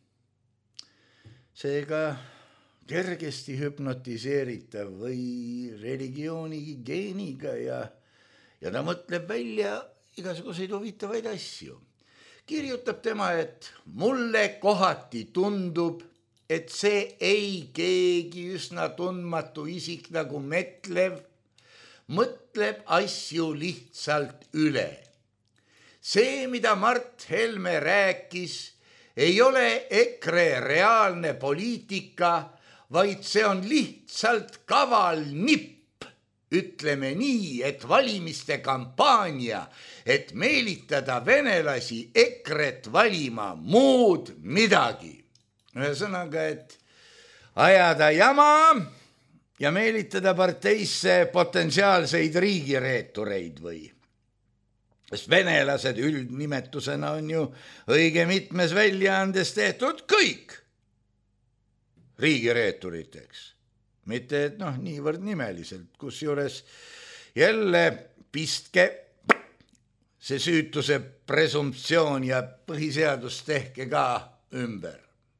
seega kergesti hüpnotiseeritav või religiooni geeniga ja, ja ta mõtleb välja igasuguseid huvitavaid asju. Kirjutab tema, et mulle kohati tundub, et see ei keegi üsna tundmatu isik nagu Metlev mõtleb asju lihtsalt üle. See, mida Mart Helme rääkis, ei ole EKRE reaalne poliitika, vaid see on lihtsalt kaval nipp, ütleme nii, et valimiste kampaania, et meelitada venelasi EKRE-t valima muud midagi. Ühesõnaga, et ajada jama ja meelitada parteisse potentsiaalseid riigireetureid või. Sest venelased üldnimetusena on ju õige mitmes väljaandes tehtud kõik riigireeturiteks. Mitte, et noh, niivõrd nimeliselt, kus juures jälle pistke see süütuse presumptsioon ja põhiseadus tehke ka ümber.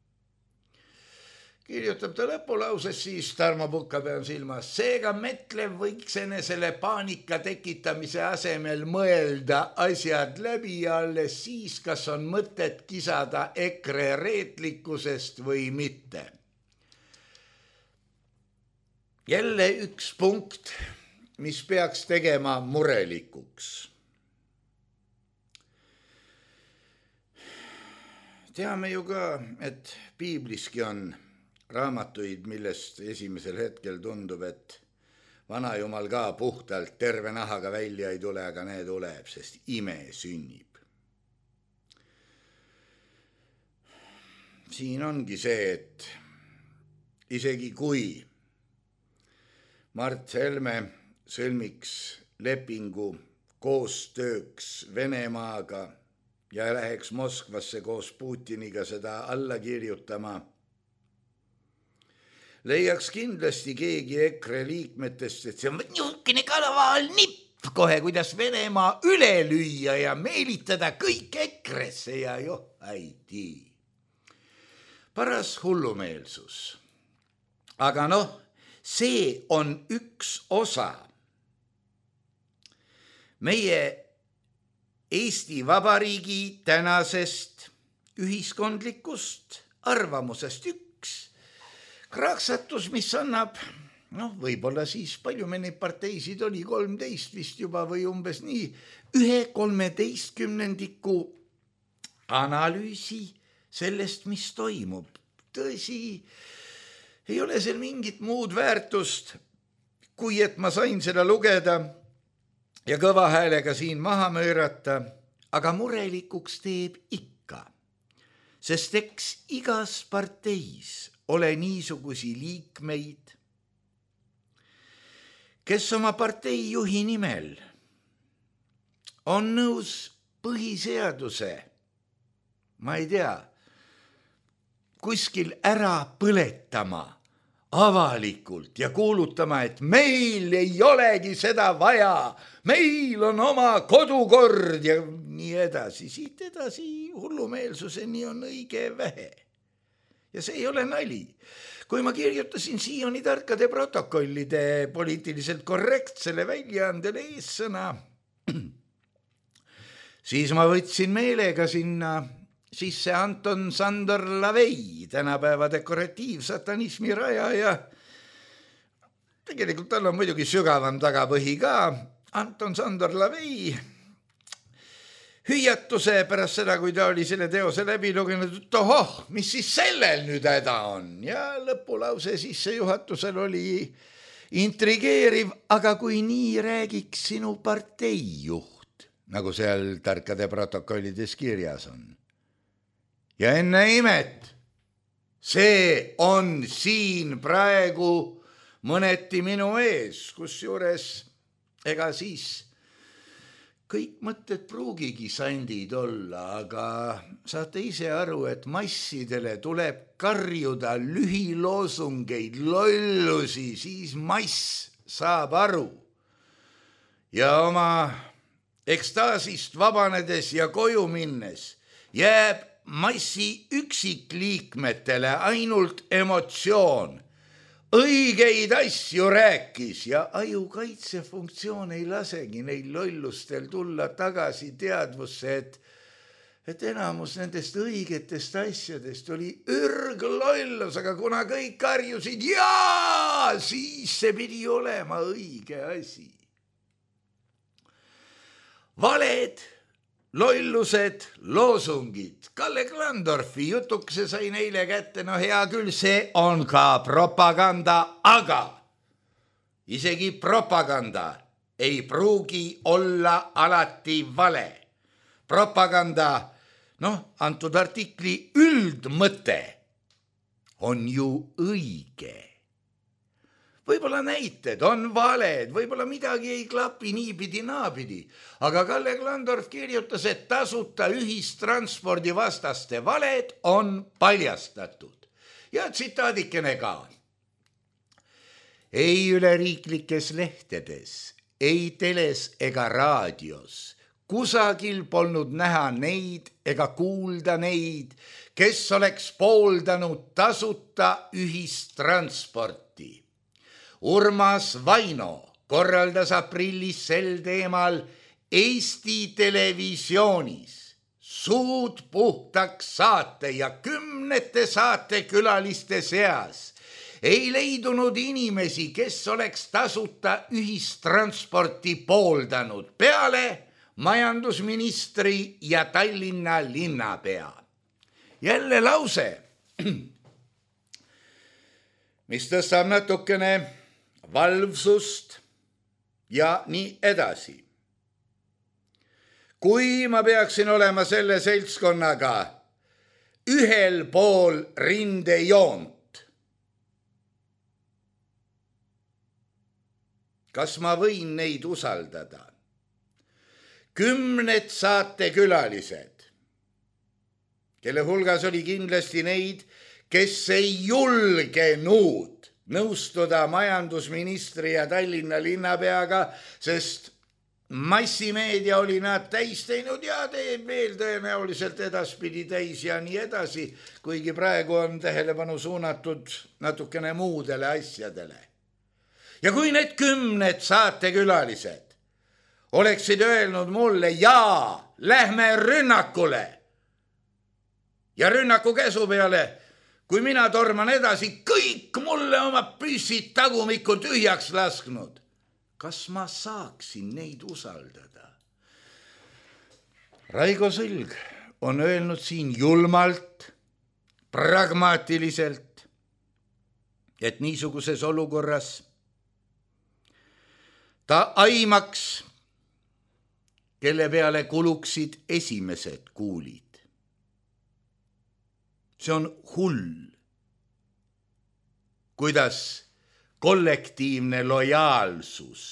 Kirjutab ta lõpulauses siis Tarmo Pukka peal silmas. Seega Metlev võiks enesele paanika tekitamise asemel mõelda asjad läbi ja alles siis, kas on mõtet kisada EKRE reetlikkusest või mitte. Jälle üks punkt, mis peaks tegema murelikuks. Teame ju ka, et piibliski on raamatuid, millest esimesel hetkel tundub, et vanajumal ka puhtalt terve nahaga välja ei tule, aga need tuleb, sest ime sünnib. Siin ongi see, et isegi kui Mart Helme sõlmiks lepingu koostööks Venemaaga ja läheks Moskvasse koos Putiniga seda alla kirjutama, leiaks kindlasti keegi EKRE liikmetest, et see on niisugune kalavaal nipp kohe, kuidas Venemaa üle lüüa ja meelitada kõik EKRE-sse ja joh, aidi. Paras hullumeelsus. Aga noh, see on üks osa meie Eesti Vabariigi tänasest ühiskondlikust arvamusest, üks kraaksatus, mis annab, noh, võib-olla siis palju me neid parteisid oli, kolmteist vist juba või umbes nii, ühe kolmeteistkümnendiku analüüsi sellest, mis toimub. Tõsi, ei ole seal mingit muud väärtust, kui et ma sain seda lugeda ja kõva häälega siin maha möörata, aga murelikuks teeb ikka, sest eks igas parteis ole niisugusi liikmeid, kes oma parteijuhi nimel on nõus põhiseaduse, ma ei tea, kuskil ära põletama avalikult ja kuulutama, et meil ei olegi seda vaja, meil on oma kodukord ja nii edasi. Siit edasi hullumeelsuseni on õige vähe. Ja see ei ole nali. Kui ma kirjutasin Sioni tarkade protokollide poliitiliselt korrektsele väljaandele eessõna, siis ma võtsin meelega sinna sisse Anton Sandor Lavei, tänapäeva dekoratiivsatanismi raja ja tegelikult tal on muidugi sügavam tagapõhi ka. Anton Sandor Lavei hüüatuse pärast seda, kui ta oli selle teose läbi lugenud, et ohoh, mis siis sellel nüüd häda on. Ja lõpulause sissejuhatusel oli intrigeeriv, aga kui nii räägiks sinu parteijuht, nagu seal tarkade protokollides kirjas on. Ja enne imet, see on siin praegu mõneti minu ees, kusjuures ega siis kõik mõtted pruugigi sandid olla, aga saate ise aru, et massidele tuleb karjuda lühiloosungeid, lollusi, siis mass saab aru. Ja oma ekstaasist vabanedes ja koju minnes jääb massi üksikliikmetele ainult emotsioon. Õigeid asju rääkis ja aju kaitsefunktsioon ei lasegi neil lollustel tulla tagasi teadvusse, et, et enamus nendest õigetest asjadest oli ürglollus, aga kuna kõik karjusid jaa, siis see pidi olema õige asi. Valed, lollused, loosungid. Kalle Klandorfi jutukese sai neile kätte, no hea küll, see on ka propaganda, aga isegi propaganda ei pruugi olla alati vale. Propaganda, noh, antud artikli üldmõte on ju õige. Võib-olla näited on valed, võib-olla midagi ei klapi niipidi naapidi, aga Kalle Klandorf kirjutas, et tasuta ühistranspordi vastaste valed on paljastatud. Ja tsitaadikene ka. Ei üleriiklikes lehtedes, ei teles ega raadios, kusagil polnud näha neid ega kuulda neid, kes oleks pooldanud tasuta ühistransporti. Urmas Vaino korraldas aprillis sel teemal Eesti Televisioonis suud puhtaks saate ja kümnete saatekülaliste seas ei leidunud inimesi, kes oleks tasuta ühistransporti pooldanud peale majandusministri ja Tallinna linnapea. Jälle lause, mis tõstab natukene valvsust ja nii edasi. Kui ma peaksin olema selle seltskonnaga ühel pool rindejoont, kas ma võin neid usaldada? Kümned saatekülalised, kelle hulgas oli kindlasti neid, kes ei julgenud nõustuda majandusministri ja Tallinna linnapeaga, sest massimeedia oli nad täis teinud ja teeb veel tõenäoliselt edaspidi täis ja nii edasi, kuigi praegu on tähelepanu suunatud natukene muudele asjadele. Ja kui need kümned saatekülalised oleksid öelnud mulle, jaa, lähme rünnakule ja rünnaku käsu peale, kui mina torman edasi, kõik mulle oma püssid tagumikku tühjaks lasknud. Kas ma saaksin neid usaldada? Raigo Sõlg on öelnud siin julmalt, pragmaatiliselt, et niisuguses olukorras ta aimaks, kelle peale kuluksid esimesed kuulid. See on hull, kuidas kollektiivne lojaalsus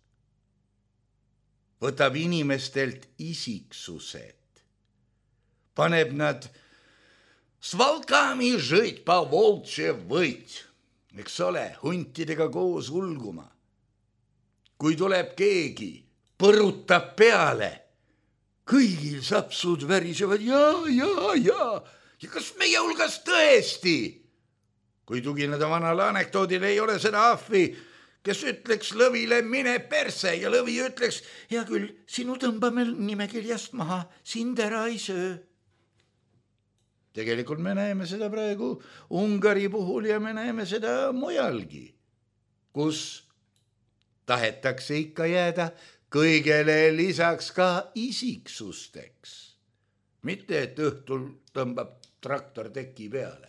võtab inimestelt isiksused, paneb nad s valkami žõit pa voltše võit, eks ole, huntidega koos ulguma. Kui tuleb keegi, põrutab peale, kõigil sapsud värisevad ja, ja, ja. Ja kas meie hulgas tõesti, kui tugineda vanale anekdoodile, ei ole seda ahvi, kes ütleks Lõvile mine perse ja Lõvi ütleks, hea küll, sinu tõmbame nimekirjast maha, sind ära ei söö. Tegelikult me näeme seda praegu Ungari puhul ja me näeme seda mujalgi, kus tahetakse ikka jääda kõigele lisaks ka isiksusteks. Mitte, et õhtul tõmbab traktor teki peale.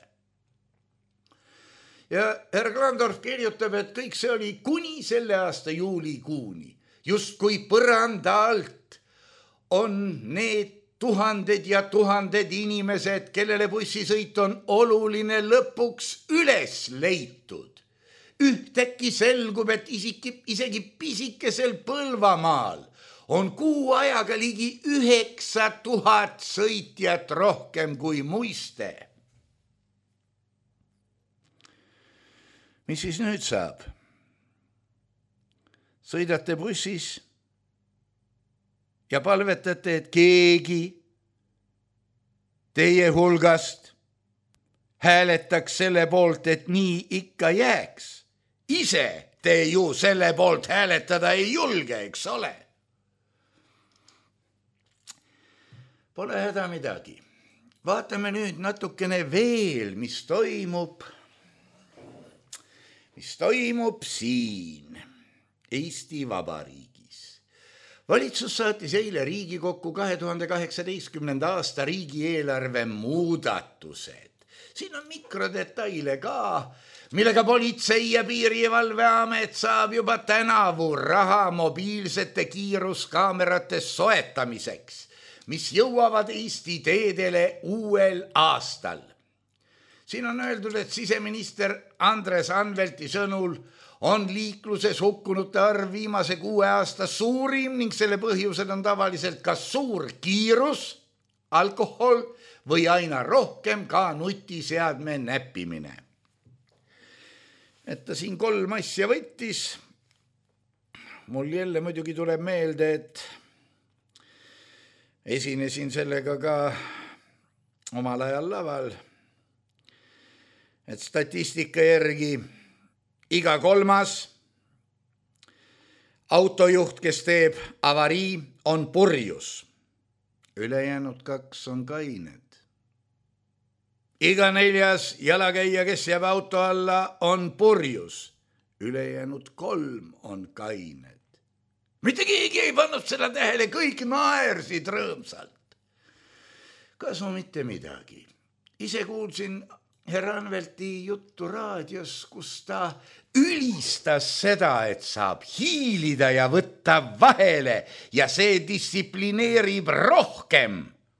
Ja härra Klandorf kirjutab, et kõik see oli kuni selle aasta juulikuuni. Just kui põranda alt on need tuhanded ja tuhanded inimesed, kellele bussisõit on oluline, lõpuks üles leitud. Ühtäkki selgub, et isegi, isegi pisikesel Põlvamaal on kuu ajaga ligi üheksa tuhat sõitjat rohkem kui muiste. Mis siis nüüd saab? Sõidate bussis ja palvetate, et keegi teie hulgast hääletaks selle poolt, et nii ikka jääks. Ise te ju selle poolt hääletada ei julge, eks ole? Pole häda midagi. Vaatame nüüd natukene veel, mis toimub, mis toimub siin Eesti Vabariigis. Valitsus saatis eile Riigikokku kahe tuhande kaheksateistkümnenda aasta riigieelarve muudatused. Siin on mikrodetaile ka, millega politsei ja piirivalveamet saab juba tänavu raha mobiilsete kiiruskaamerate soetamiseks, mis jõuavad Eesti teedele uuel aastal. Siin on öeldud, et siseminister Andres Anvelti sõnul on liikluses hukkunute arv viimase kuue aasta suurim ning selle põhjused on tavaliselt kas suur kiirus, alkohol või aina rohkem ka nutiseadme näppimine. Et ta siin kolm asja võttis. Mul jälle muidugi tuleb meelde, et esinesin sellega ka omal ajal laval, et statistika järgi iga kolmas autojuht, kes teeb avarii, on purjus. Ülejäänud kaks on kained. Iga neljas jalakäija, kes jääb auto alla, on purjus. Ülejäänud kolm on kained. Mitte keegi ei pannud seda tähele, kõik naersid rõõmsalt. Kasu mitte midagi. Ise kuulsin härra Anvelti juttu raadios, kus ta ülistas seda, et saab hiilida ja võtta vahele ja see distsiplineerib rohkem.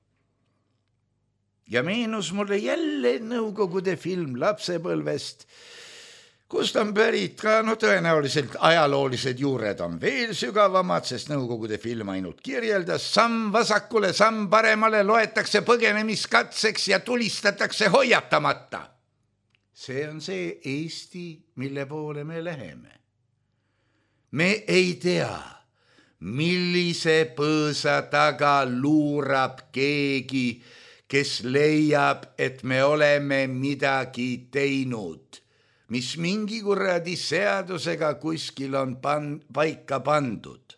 Ja meenus mulle jälle Nõukogude film lapsepõlvest, kust on pärit ka, no tõenäoliselt ajaloolised juured on veel sügavamad, sest Nõukogude film ainult kirjeldas, samm vasakule, samm paremale loetakse põgenemiskatseks ja tulistatakse hoiatamata. See on see Eesti, mille poole me läheme. Me ei tea, millise põõsa taga luurab keegi, kes leiab, et me oleme midagi teinud, mis mingi kuradi seadusega kuskil on pan- paika pandud.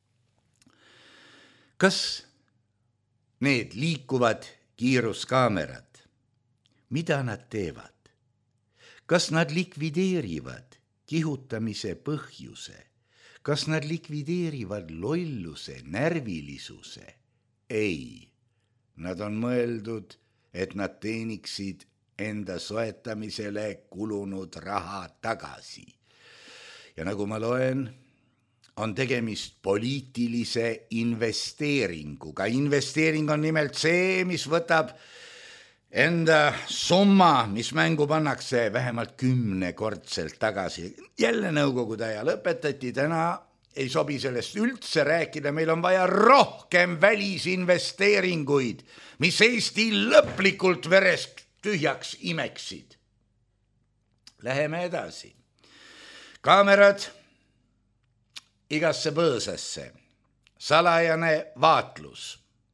Kas need liikuvad kiiruskaamerad, mida nad teevad? Kas nad likvideerivad kihutamise põhjuse? Kas nad likvideerivad lolluse, närvilisuse? Ei, nad on mõeldud, et nad teeniksid enda soetamisele kulunud raha tagasi. Ja nagu ma loen, on tegemist poliitilise investeeringuga. Investeering on nimelt see, mis võtab enda summa, mis mängu pannakse vähemalt kümnekordselt tagasi. Jälle Nõukogude ajal õpetati, täna ei sobi sellest üldse rääkida, meil on vaja rohkem välisinvesteeringuid, mis Eesti lõplikult verest tühjaks imeksid. Läheme edasi. Kaamerad igasse põõsasse. Salajane vaatlus.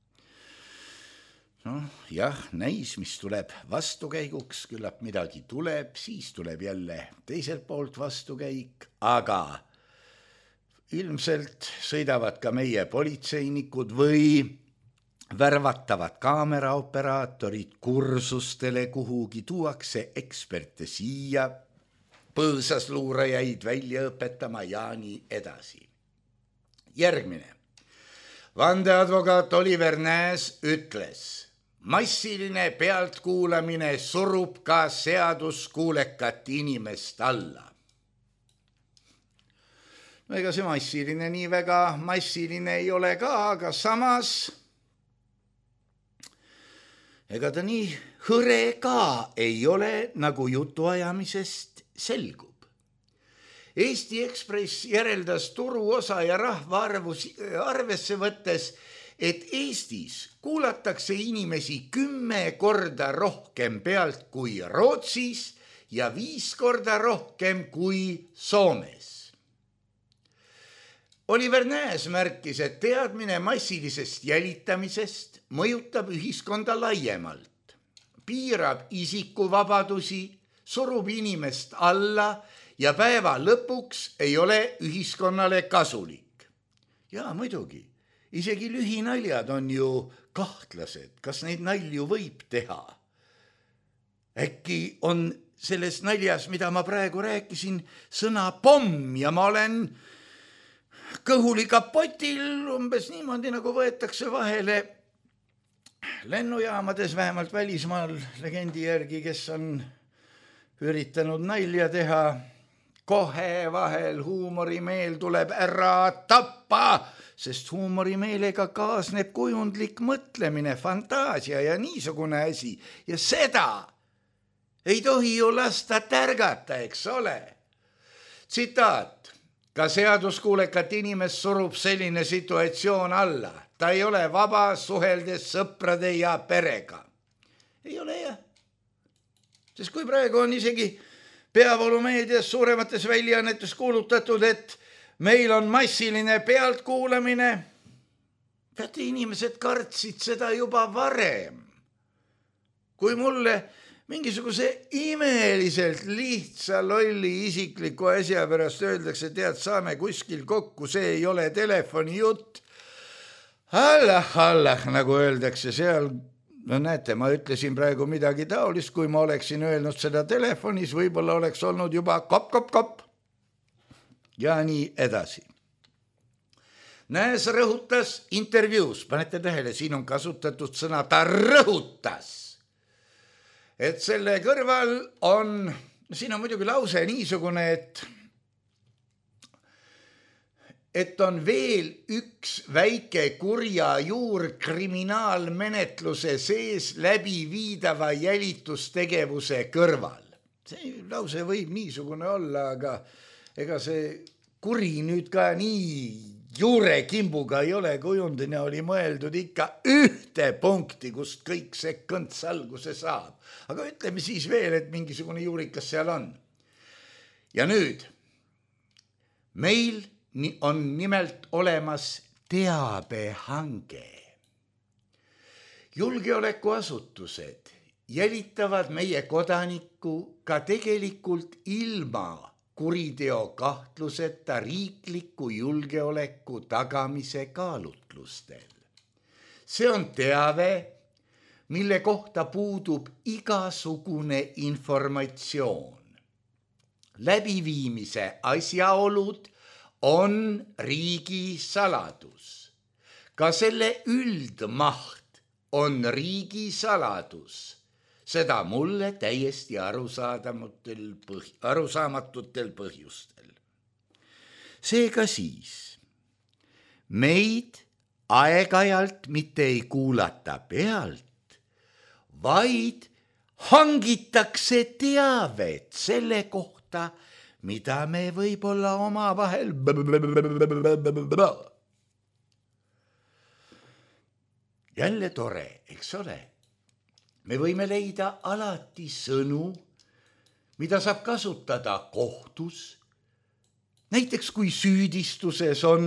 Noh, jah, näis, mis tuleb vastukäiguks, küllap midagi tuleb, siis tuleb jälle teiselt poolt vastukäik, aga ilmselt sõidavad ka meie politseinikud või värvatavad kaameraoperaatorid kursustele kuhugi, tuuakse eksperte siia, põõsas luurajaid välja õpetama ja nii edasi. Järgmine. Vandeadvokaat Oliver Nääs ütles, massiline pealtkuulamine surub ka seaduskuulekat inimest alla. No ega see massiline nii väga massiline ei ole ka, aga samas ega ta nii hõre ka ei ole, nagu jutuajamisest selgub. Eesti Ekspress järeldas turuosa ja rahvaarvu arvesse võttes, et Eestis kuulatakse inimesi kümme korda rohkem pealt kui Rootsis ja viis korda rohkem kui Soomes. Oliver Nääs märkis, et teadmine massilisest jälitamisest mõjutab ühiskonda laiemalt, piirab isikuvabadusi, surub inimest alla ja päeva lõpuks ei ole ühiskonnale kasulik. Ja muidugi, isegi lühinaljad on ju kahtlased, kas neid nalju võib teha. Äkki on selles naljas, mida ma praegu rääkisin, sõna pomm ja ma olen kõhuli kapotil umbes niimoodi, nagu võetakse vahele lennujaamades, vähemalt välismaal legendi järgi, kes on üritanud nalja teha. Kohe vahel huumorimeel tuleb ära tappa, sest huumorimeelega kaasneb kujundlik mõtlemine, fantaasia ja niisugune asi. Ja seda ei tohi ju lasta tärgata, eks ole. Tsitaat. Ka seaduskuulekat inimest surub selline situatsioon alla. Ta ei ole vaba suheldes sõprade ja perega. Ei ole jah. Sest kui praegu on isegi peavoolumeedias suuremates väljaannetes kuulutatud, et meil on massiline pealtkuulamine, teate, inimesed kartsid seda juba varem. Kui mulle mingisuguse imeliselt lihtsa lolli isikliku asja pärast öeldakse, tead, saame kuskil kokku, see ei ole telefoni jutt. Allah, Allah, nagu öeldakse seal, no näete, ma ütlesin praegu midagi taolist, kui ma oleksin öelnud seda telefonis, võib-olla oleks olnud juba kop, kop, kop. Ja nii edasi. Nääs rõhutas intervjuus, panete tähele, siin on kasutatud sõna, ta rõhutas. Et selle kõrval on, siin on muidugi lause niisugune, et, et on veel üks väike kurja juur kriminaalmenetluse sees läbi viidava jälitustegevuse kõrval. See lause võib niisugune olla, aga ega see kuri nüüd ka nii juure kimbuga ei ole, kujundina oli mõeldud ikka ühte punkti, kust kõik see kõnts alguse saab. Aga ütleme siis veel, et mingisugune juurikas seal on. Ja nüüd, meil on nimelt olemas teabehange. Julgeolekuasutused jälitavad meie kodanikku ka tegelikult ilma kuriteo kahtluseta riikliku julgeoleku tagamise kaalutlustel. See on teave, mille kohta puudub igasugune informatsioon. Läbiviimise asjaolud on riigi saladus. Ka selle üldmaht on riigi saladus. Seda mulle täiesti põh- arusaamatutel põhjustel. Seega siis, meid aeg-ajalt mitte ei kuulata pealt, vaid hangitakse teavet selle kohta, mida me võib-olla oma vahel jälle tore, eks ole. Me võime leida alati sõnu, mida saab kasutada kohtus. Näiteks kui süüdistuses on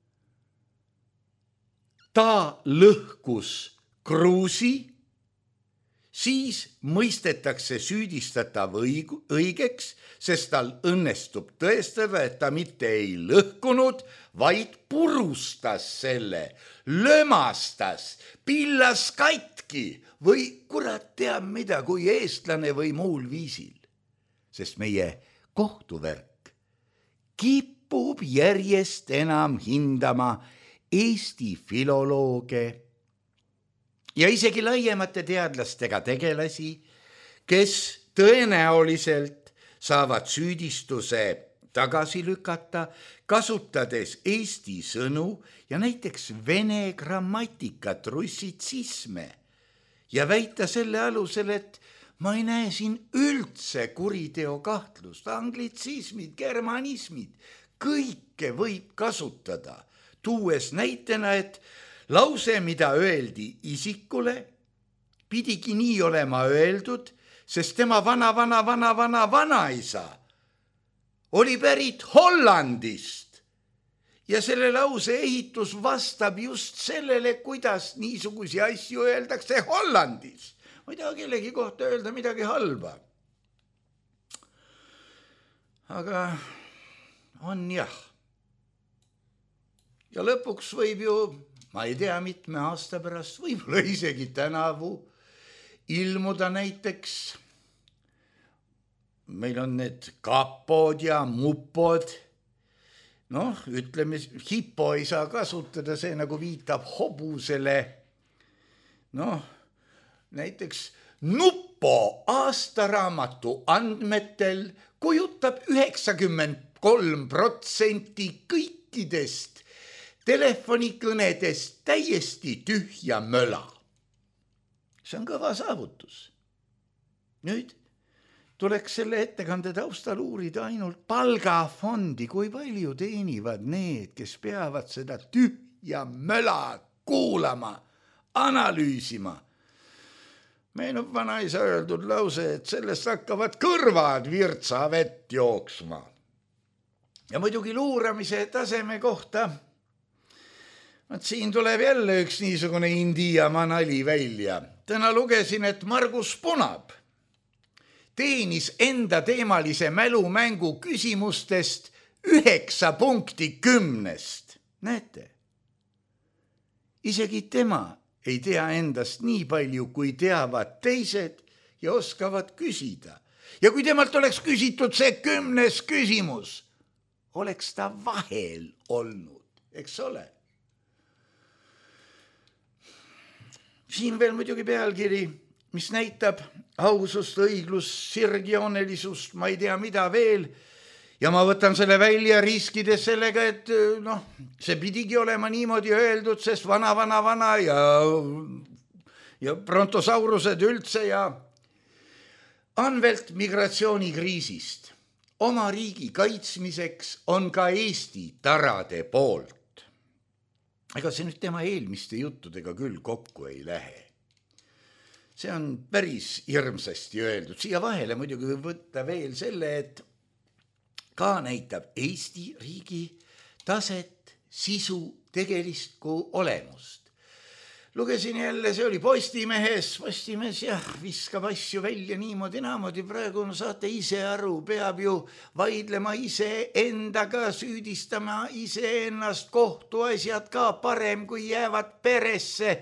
ta lõhkus kruusi, siis mõistetakse süüdistatav õigeks, sest tal õnnestub tõestada, et ta mitte ei lõhkunud, vaid purustas selle, lömastas, pillas katki või kurat teab mida, kui eestlane või muul viisil. Sest meie kohtuvärk kipub järjest enam hindama Eesti filolooge ja isegi laiemate teadlastega tegelasi, kes tõenäoliselt saavad süüdistuse tagasi lükata, kasutades eesti sõnu ja näiteks vene grammatikat, russitsisme ja väita selle alusel, et ma ei näe siin üldse kuriteo kahtlust, anglitsismid, germanismid, kõike võib kasutada, tuues näitena, et lause, mida öeldi isikule, pidigi nii olema öeldud, sest tema vana, vana, vana, vana, vanaisa oli pärit Hollandist ja selle lause ehitus vastab just sellele, kuidas niisugusi asju öeldakse Hollandis. Ma ei taha kellegi kohta öelda midagi halba. Aga on jah. Ja lõpuks võib ju, ma ei tea, mitme aasta pärast, võib-olla isegi tänavu ilmuda näiteks, meil on need kapod ja mupod, noh, ütleme, hippo ei saa kasutada, see nagu viitab hobusele, noh, näiteks Nuppo aastaraamatu andmetel kujutab üheksakümmend kolm protsenti kõikidest telefonikõnedest täiesti tühja möla. See on kõva saavutus. Nüüd tuleks selle ettekande taustal uurida ainult palgafondi, kui palju teenivad need, kes peavad seda tühja möla kuulama, analüüsima. Meenub vanaisa öeldud lause, et sellest hakkavad kõrvad virtsa vett jooksma. Ja muidugi luuramise taseme kohta, et siin tuleb jälle üks niisugune Indiamaa nali välja. Täna lugesin, et Margus Punab teenis enda teemalise mälumängu küsimustest üheksa punkti kümnest. Näete, isegi tema ei tea endast nii palju, kui teavad teised ja oskavad küsida. Ja kui temalt oleks küsitud see kümnes küsimus, oleks ta vahel olnud, eks ole? Siin veel muidugi pealkiri, mis näitab ausust, õiglust, sirgjoonelisust, ma ei tea mida veel. Ja ma võtan selle välja riskides sellega, et noh, see pidigi olema niimoodi öeldud, sest vana, vana, vana ja, ja brontosaurused üldse ja Anvelt migratsioonikriisist. Oma riigi kaitsmiseks on ka Eesti tarade poolt. Ega see nüüd tema eelmiste juttudega küll kokku ei lähe. See on päris hirmsasti öeldud. Siia vahele muidugi võib võtta veel selle, et ka näitab Eesti riigi taset, sisu, tegelikku olemust. Lugesin jälle, see oli Postimehes, Postimees jah, viskab asju välja niimoodi, naamoodi, praegu no saate ise aru, peab ju vaidlema ise endaga, süüdistama ise ennast, kohtuasjad ka parem, kui jäävad peresse.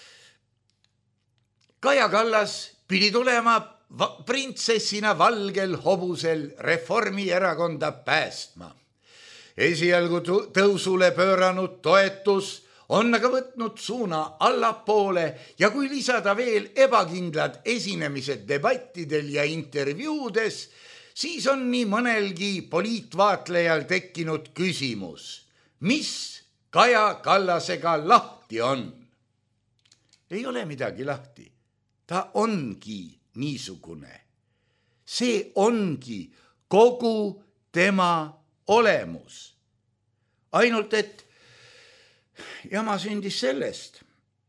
Kaja Kallas pidi tulema printsessina valgel hobusel Reformierakonda päästma. Esialgu tõusule pööranud toetus on aga võtnud suuna allapoole ja kui lisada veel ebakindlad esinemised debattidel ja intervjuudes, siis on nii mõnelgi poliitvaatlejal tekkinud küsimus, mis Kaja Kallasega lahti on? Ei ole midagi lahti. Ta ongi niisugune. See ongi kogu tema olemus. Ainult, et jama sündis sellest.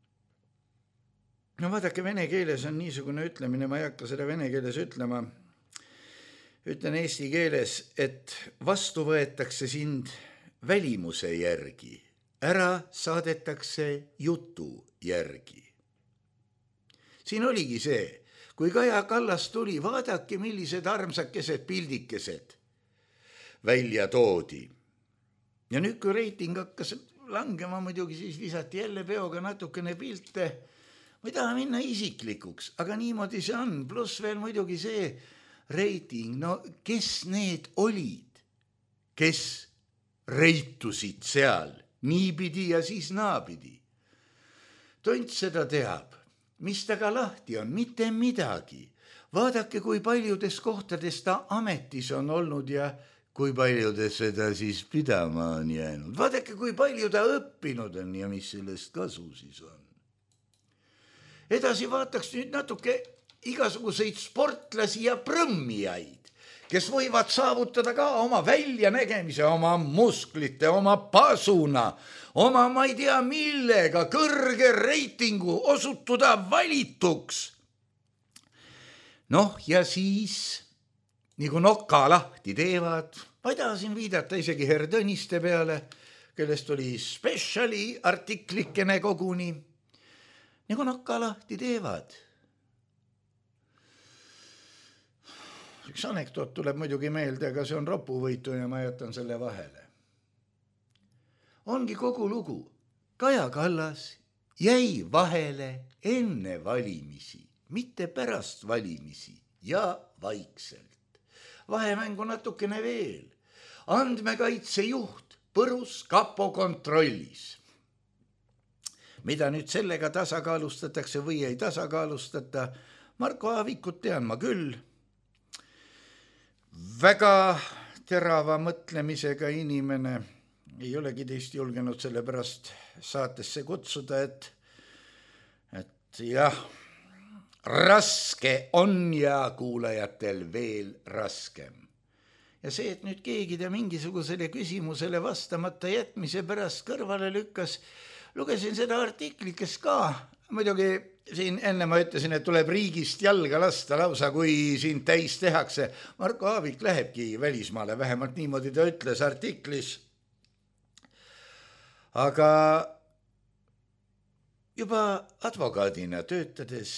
No vaadake, vene keeles on niisugune ütlemine, ma ei hakka seda vene keeles ütlema. Ütlen eesti keeles, et vastu võetakse sind välimuse järgi, ära saadetakse jutu järgi. Siin oligi see, kui Kaja Kallas tuli, vaadake, millised armsakesed pildikesed välja toodi. Ja nüüd, kui reiting hakkas langema, muidugi siis visati jälle peoga natukene pilte. Ma ei taha minna isiklikuks, aga niimoodi see on. Pluss veel muidugi see reiting, no kes need olid, kes reitusid seal niipidi ja siis naapidi. Tont seda teab, mis taga lahti on, mitte midagi. Vaadake, kui paljudes kohtades ta ametis on olnud ja kui paljudes seda siis pidama on jäänud. Vaadake, kui palju ta õppinud on ja mis sellest kasu siis on. edasi vaataks nüüd natuke igasuguseid sportlasi ja prõmmijaid, kes võivad saavutada ka oma väljanägemise, oma musklite, oma pasuna, oma ma ei tea millega, kõrge reitingu, osutuda valituks. Noh, ja siis nagu noka lahti teevad, ma ei taha siin viidata isegi Herr Tõniste peale, kellest oli spetsiali artiklikene koguni, nagu noka lahti teevad. Üks anekdoot tuleb muidugi meelde, aga see on ropuvõitu ja ma jätan selle vahele. Ongi kogu lugu. Kaja Kallas jäi vahele enne valimisi, mitte pärast valimisi ja vaikselt. Vahemängu natukene veel. Andmekaitsejuht põrus kapo kontrollis. Mida nüüd sellega tasakaalustatakse või ei tasakaalustata, Marko Aavikut tean ma küll. Väga terava mõtlemisega inimene, ei olegi teist julgenud selle pärast saatesse kutsuda, et, et jah, raske on ja kuulajatel veel raskem. Ja see, et nüüd keegi ta mingisugusele küsimusele vastamata jätmise pärast kõrvale lükkas, lugesin seda artiklikes ka, muidugi siin enne ma ütlesin, et tuleb riigist jalga lasta lausa, kui siin täis tehakse. Marko Aavik lähebki välismaale, vähemalt niimoodi ta ütles artiklis. Aga juba advokaadina töötades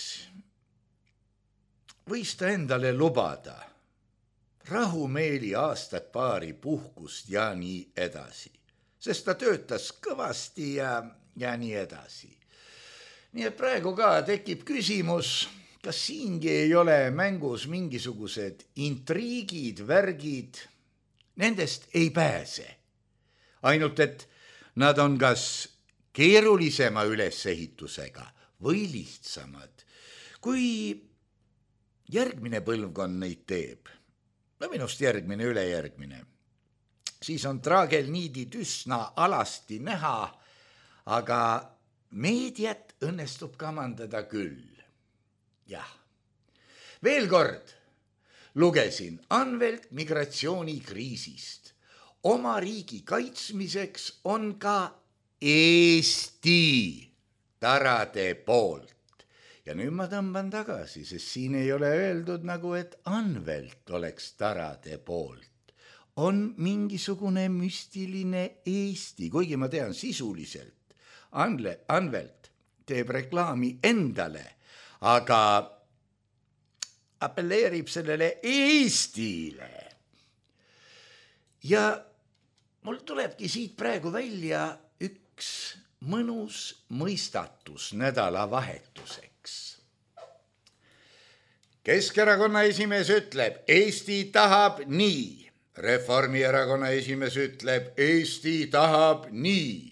võis ta endale lubada rahumeeli aastat paari puhkust ja nii edasi, sest ta töötas kõvasti ja, ja nii edasi. Nii et praegu ka tekib küsimus, kas siingi ei ole mängus mingisugused intriigid, värgid, nendest ei pääse. Ainult, et nad on kas keerulisema ülesehitusega või lihtsamad. Kui järgmine põlvkond neid teeb, no minust järgmine, ülejärgmine, siis on traagelniidid üsna alasti näha, aga meediat õnnestub kamandada küll. Jah. Veel kord lugesin Anvelt migratsioonikriisist. Oma riigi kaitsmiseks on ka Eesti tarade poolt. Ja nüüd ma tõmban tagasi, sest siin ei ole öeldud nagu, et Anvelt oleks tarade poolt. On mingisugune müstiline Eesti, kuigi ma tean sisuliselt. Anle, Anvelt teeb reklaami endale, aga appelleerib sellele Eestile. Ja mul tulebki siit praegu välja üks mõnus mõistatus nädalavahetuseks. Keskerakonna esimees ütleb, Eesti tahab nii. Reformierakonna esimees ütleb, Eesti tahab nii.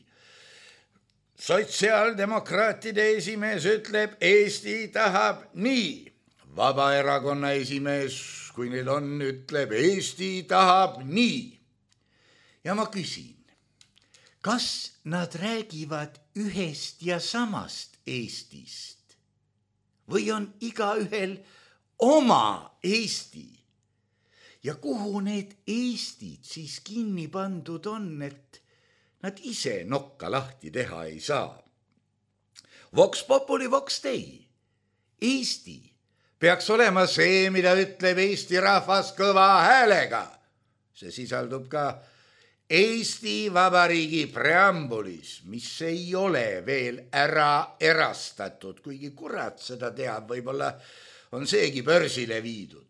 Sotsiaaldemokraatide esimees ütleb, Eesti tahab nii. Vabaerakonna esimees, kui neil on, ütleb, Eesti tahab nii. Ja ma küsin, kas nad räägivad ühest ja samast Eestist? Või on igaühel oma Eesti? Ja kuhu need Eestid siis kinni pandud on, et nad ise nokka lahti teha ei saa? Vox populi, vox dei. Eesti peaks olema see, mida ütleb Eesti rahvas kõva häälega. See sisaldub ka Eesti Vabariigi preambulis, mis ei ole veel ära erastatud, kuigi kurat seda teab, võib-olla on seegi börsile viidud.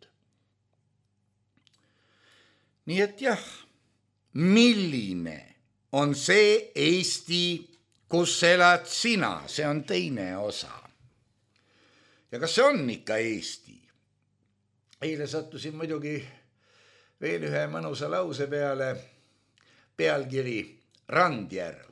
Nii et jah, milline on see Eesti, kus elad sina, see on teine osa. Ja kas see on ikka Eesti? Eile sattusin muidugi veel ühe mõnusa lause peale, pealkiri Randjärv.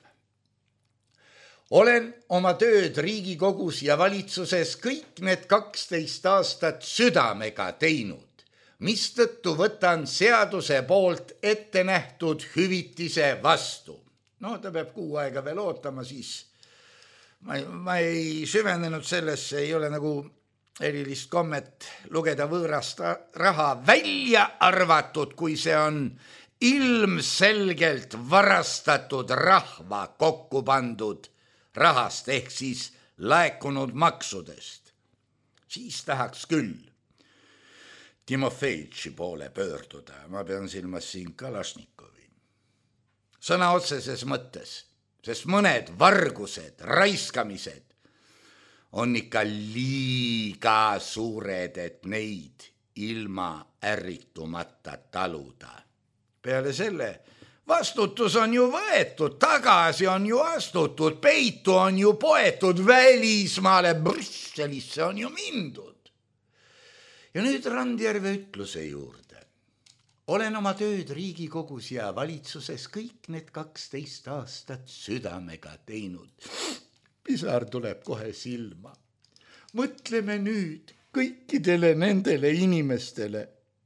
Olen oma tööd Riigikogus ja valitsuses kõik need kaksteist aastat südamega teinud, mistõttu võtan seaduse poolt ette nähtud hüvitise vastu. No ta peab kuu aega veel ootama, siis ma, ma ei süvenenud sellesse, ei ole nagu erilist kommet lugeda võõrast raha välja arvatud, kui see on ilmselgelt varastatud rahva kokku pandud rahast ehk siis laekunud maksudest. Siis tahaks küll Timofeitši poole pöörduda, ma pean silmas siin Kalašnikovi. Sõna otseses mõttes, sest mõned vargused, raiskamised on ikka liiga suured, et neid ilma ärritumata taluda. Peale selle vastutus on ju võetud, tagasi on ju astutud, peitu on ju poetud, välismaale Brüsselisse on ju mindud. Ja nüüd Randjärve ütluse juurde. Olen oma tööd Riigikogus ja valitsuses kõik need kaksteist aastat südamega teinud. Pisar tuleb kohe silma. Mõtleme nüüd kõikidele nendele inimestele,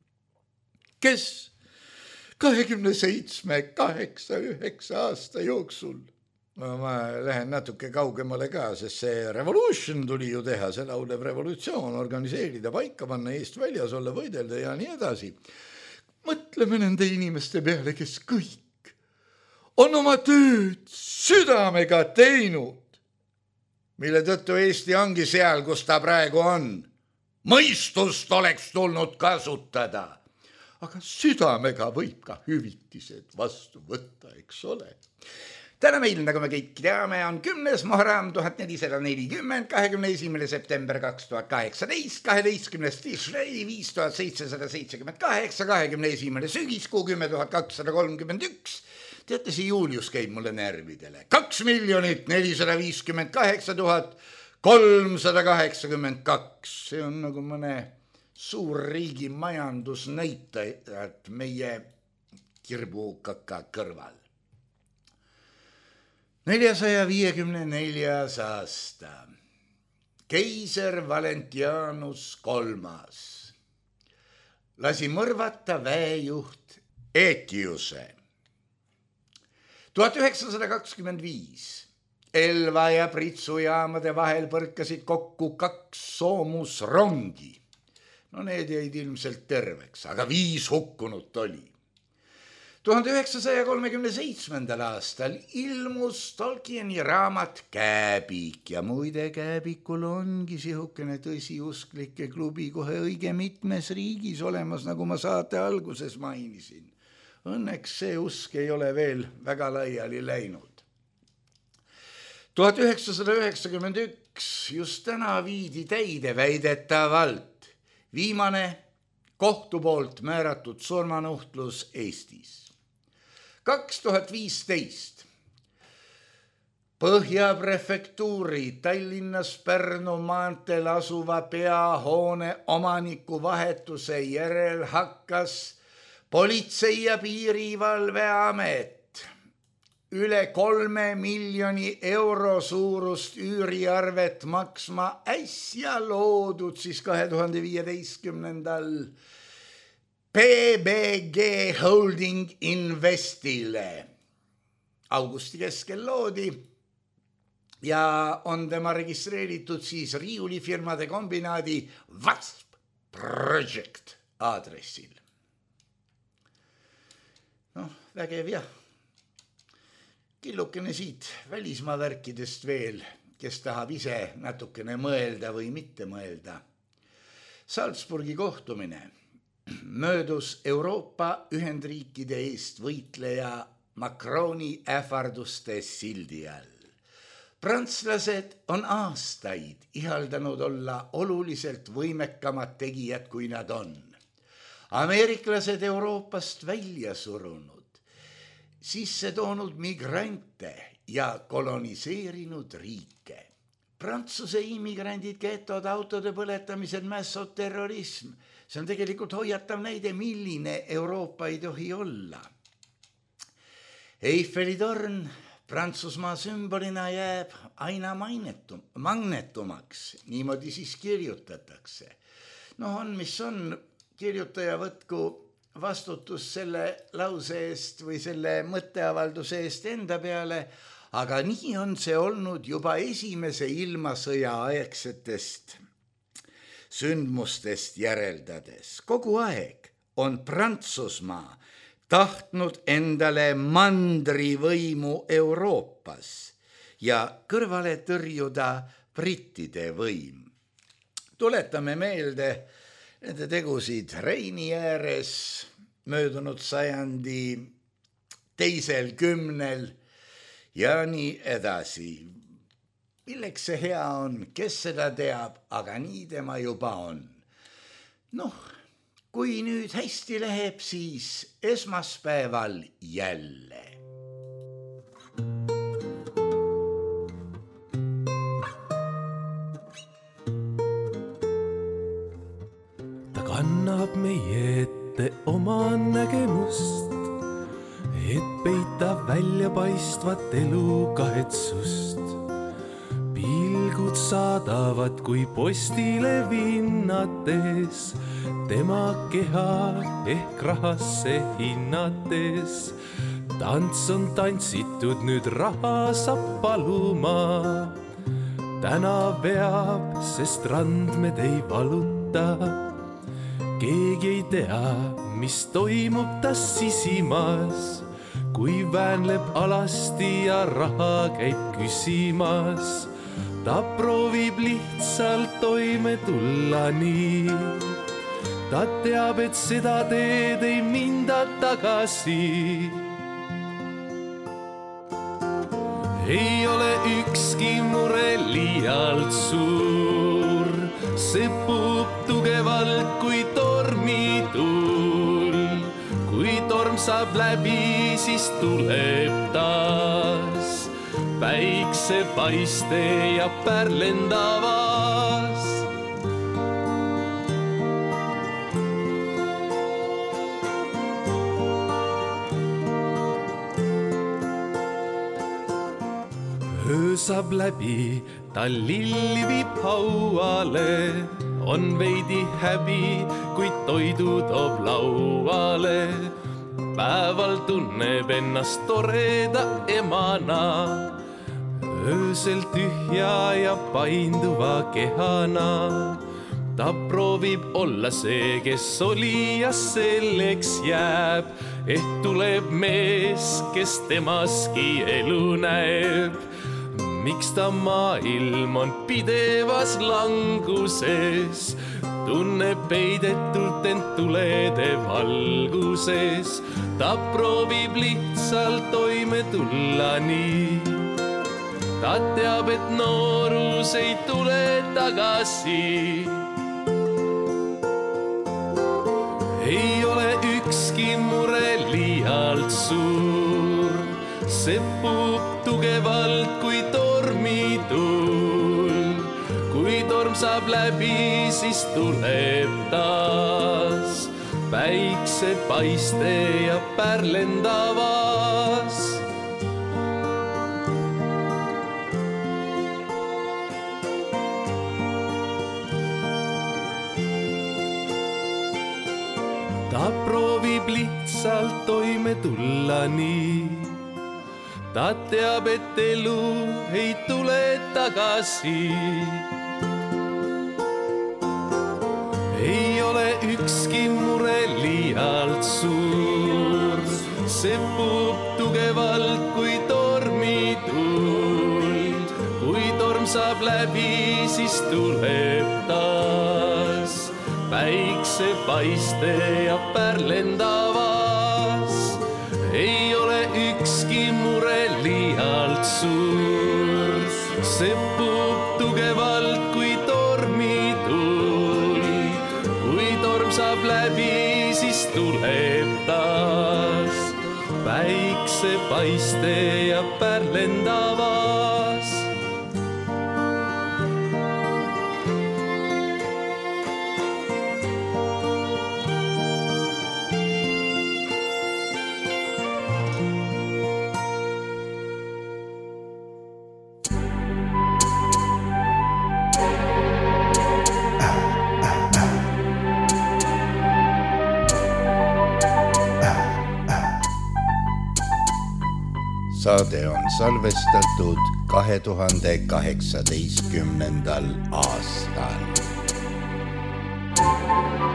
kes kahekümne seitsme, kaheksa, üheksa aasta jooksul, no ma lähen natuke kaugemale ka, sest see revolution tuli ju teha, see laulev revolutsioon, organiseerida, paika panna, eest väljas olla, võidelda ja nii edasi. Mõtleme nende inimeste peale, kes kõik on oma tööd südamega teinud, mille tõttu Eesti ongi seal, kus ta praegu on. Mõistust oleks tulnud kasutada, aga südamega võib ka hüvitised vastu võtta, eks ole. Täna meil, nagu me kõik teame, on kümnes Muharram tuhat nelisada nelikümmend, kahekümne esimene september kaks tuhat kaheksateist, kaheteistkümnes Tishrei viis tuhat seitsesada seitsekümmend kaheksa, kahekümne esimene sügiskuu kümme tuhat kakssada kolmkümmend üks. Teate, see Julius käib mulle närvidele. Kaks miljonit nelisada viiskümmend kaheksa tuhat kolmsada kaheksakümmend kaks. See on nagu mõne suur riigi majandusnäitajad meie kirbukaka kõrval. neljasaja viiekümne neljas aasta. Keiser Valentianus kolmas lasi mõrvata väejuht Etiuse. tuhat üheksasada kakskümmend viis Elva ja Pritsu jaamade vahel põrkasid kokku kaks soomusrongi. No need jäid ilmselt terveks, aga viis hukkunut oli. tuhande üheksasaja kolmekümne seitsmendal aastal ilmus Tolkieni raamat Kääbik ja muide Kääbikul ongi sihukene tõsiusklike klubi kohe õige mitmes riigis olemas, nagu ma saate alguses mainisin. Õnneks see usk ei ole veel väga laiali läinud. tuhat üheksasada üheksakümmend üks just täna viidi täide väidetavalt viimane kohtu poolt määratud surmanuhtlus Eestis. kaks tuhat viisteist Põhjaprefektuuri Tallinnas Pärnu maanteel asuva peahoone omaniku vahetuse järel hakkas Politsei- ja Piirivalveamet üle kolme miljoni euro suurust üüriarvet maksma äsja loodud siis kahe tuhande viieteistkümnendal P B G Holding Investile. Augusti keskel loodi ja on tema registreeritud siis riiulifirmade kombinaadi Wasp Project aadressil. Noh, vägev jah. Killukene siit välismaa värkidest veel, kes tahab ise natukene mõelda või mitte mõelda. Salzburgi kohtumine möödus Euroopa Ühendriikide eest võitleja Macroni ähvarduste sildi all. Prantslased on aastaid ihaldanud olla oluliselt võimekamad tegijad, kui nad on. Ameeriklased Euroopast välja surunud, sisse toonud migrante ja koloniseerinud riike. Prantsuse immigrandid, getod, autode põletamised, mässod, terrorism. See on tegelikult hoiatav näide, milline Euroopa ei tohi olla. Eiffeli torn Prantsusmaa sümbolina jääb aina magnetum, magnetumaks, niimoodi siis kirjutatakse. No on, mis on, kirjutaja võtku vastutus selle lause eest või selle mõtteavalduse eest enda peale, aga nii on see olnud juba esimese ilmasõja aegsetest sündmustest järeldades. Kogu aeg on Prantsusmaa tahtnud endale mandrivõimu Euroopas ja kõrvale tõrjuda brittide võim. Tuletame meelde nende tegusid Reini ääres möödunud sajandi teisel kümnel ja nii edasi. Milleks see hea on, kes seda teab, aga nii tema juba on. Noh, kui nüüd hästi läheb, siis esmaspäeval jälle.
Ta kannab meie ette oma nägemust, et peita välja paistvat elu kahetsust. Pilgud saadavad kui postile vinnates, tema keha ehk rahasse hinnates. Tants on tantsitud, nüüd raha saab paluma. Täna veab, sest randmed ei valuta. Keegi ei tea, mis toimub ta sisimas, kui väänleb alasti ja raha käib küsimas. Ta proovib lihtsalt toime tulla nii. Ta teab, et seda teed ei minda tagasi. Ei ole ükski mure liialt suur, see puhub tugevalt kui tormituul. Kui torm saab läbi, siis tuleb taas päiksepaiste ja pärlendavas. Öö saab läbi, ta lilli viib hauale. On veidi häbi, kui toidu toob lauale. Päeval tunneb ennast toreda emana, öösel tühja ja painduva kehana. Ta proovib olla see, kes oli ja selleks jääb, et tuleb mees, kes temaski elu näeb. Miks ta maailm on pidevas languses, tunneb peidetult end tulede valguses. Ta proovib lihtsalt toime tulla nii. Ta teab, et noorus ei tule tagasi. Ei ole ükski mure liialt suur, see puhub tugevalt kui tormituul. Kui torm saab läbi, siis tuleb taas päiksepaiste ja pärlendavas. Ta proovib lihtsalt toime tulla nii. Ta teab, et elu ei tule tagasi. Ei ole ükski mure liialt suur, see puhub tugevalt kui tormituul. Kui torm saab läbi, siis tuleb taas päiksepaiste ja pärlendavas. Ei ole ükski mure liialt suur, see puhub tugevalt kui tormituul. Kui torm saab läbi, siis tuleb taas päiksepaiste ja pärlendavas.
saade on salvestatud kahe tuhande kaheksateistkümnendal aastal.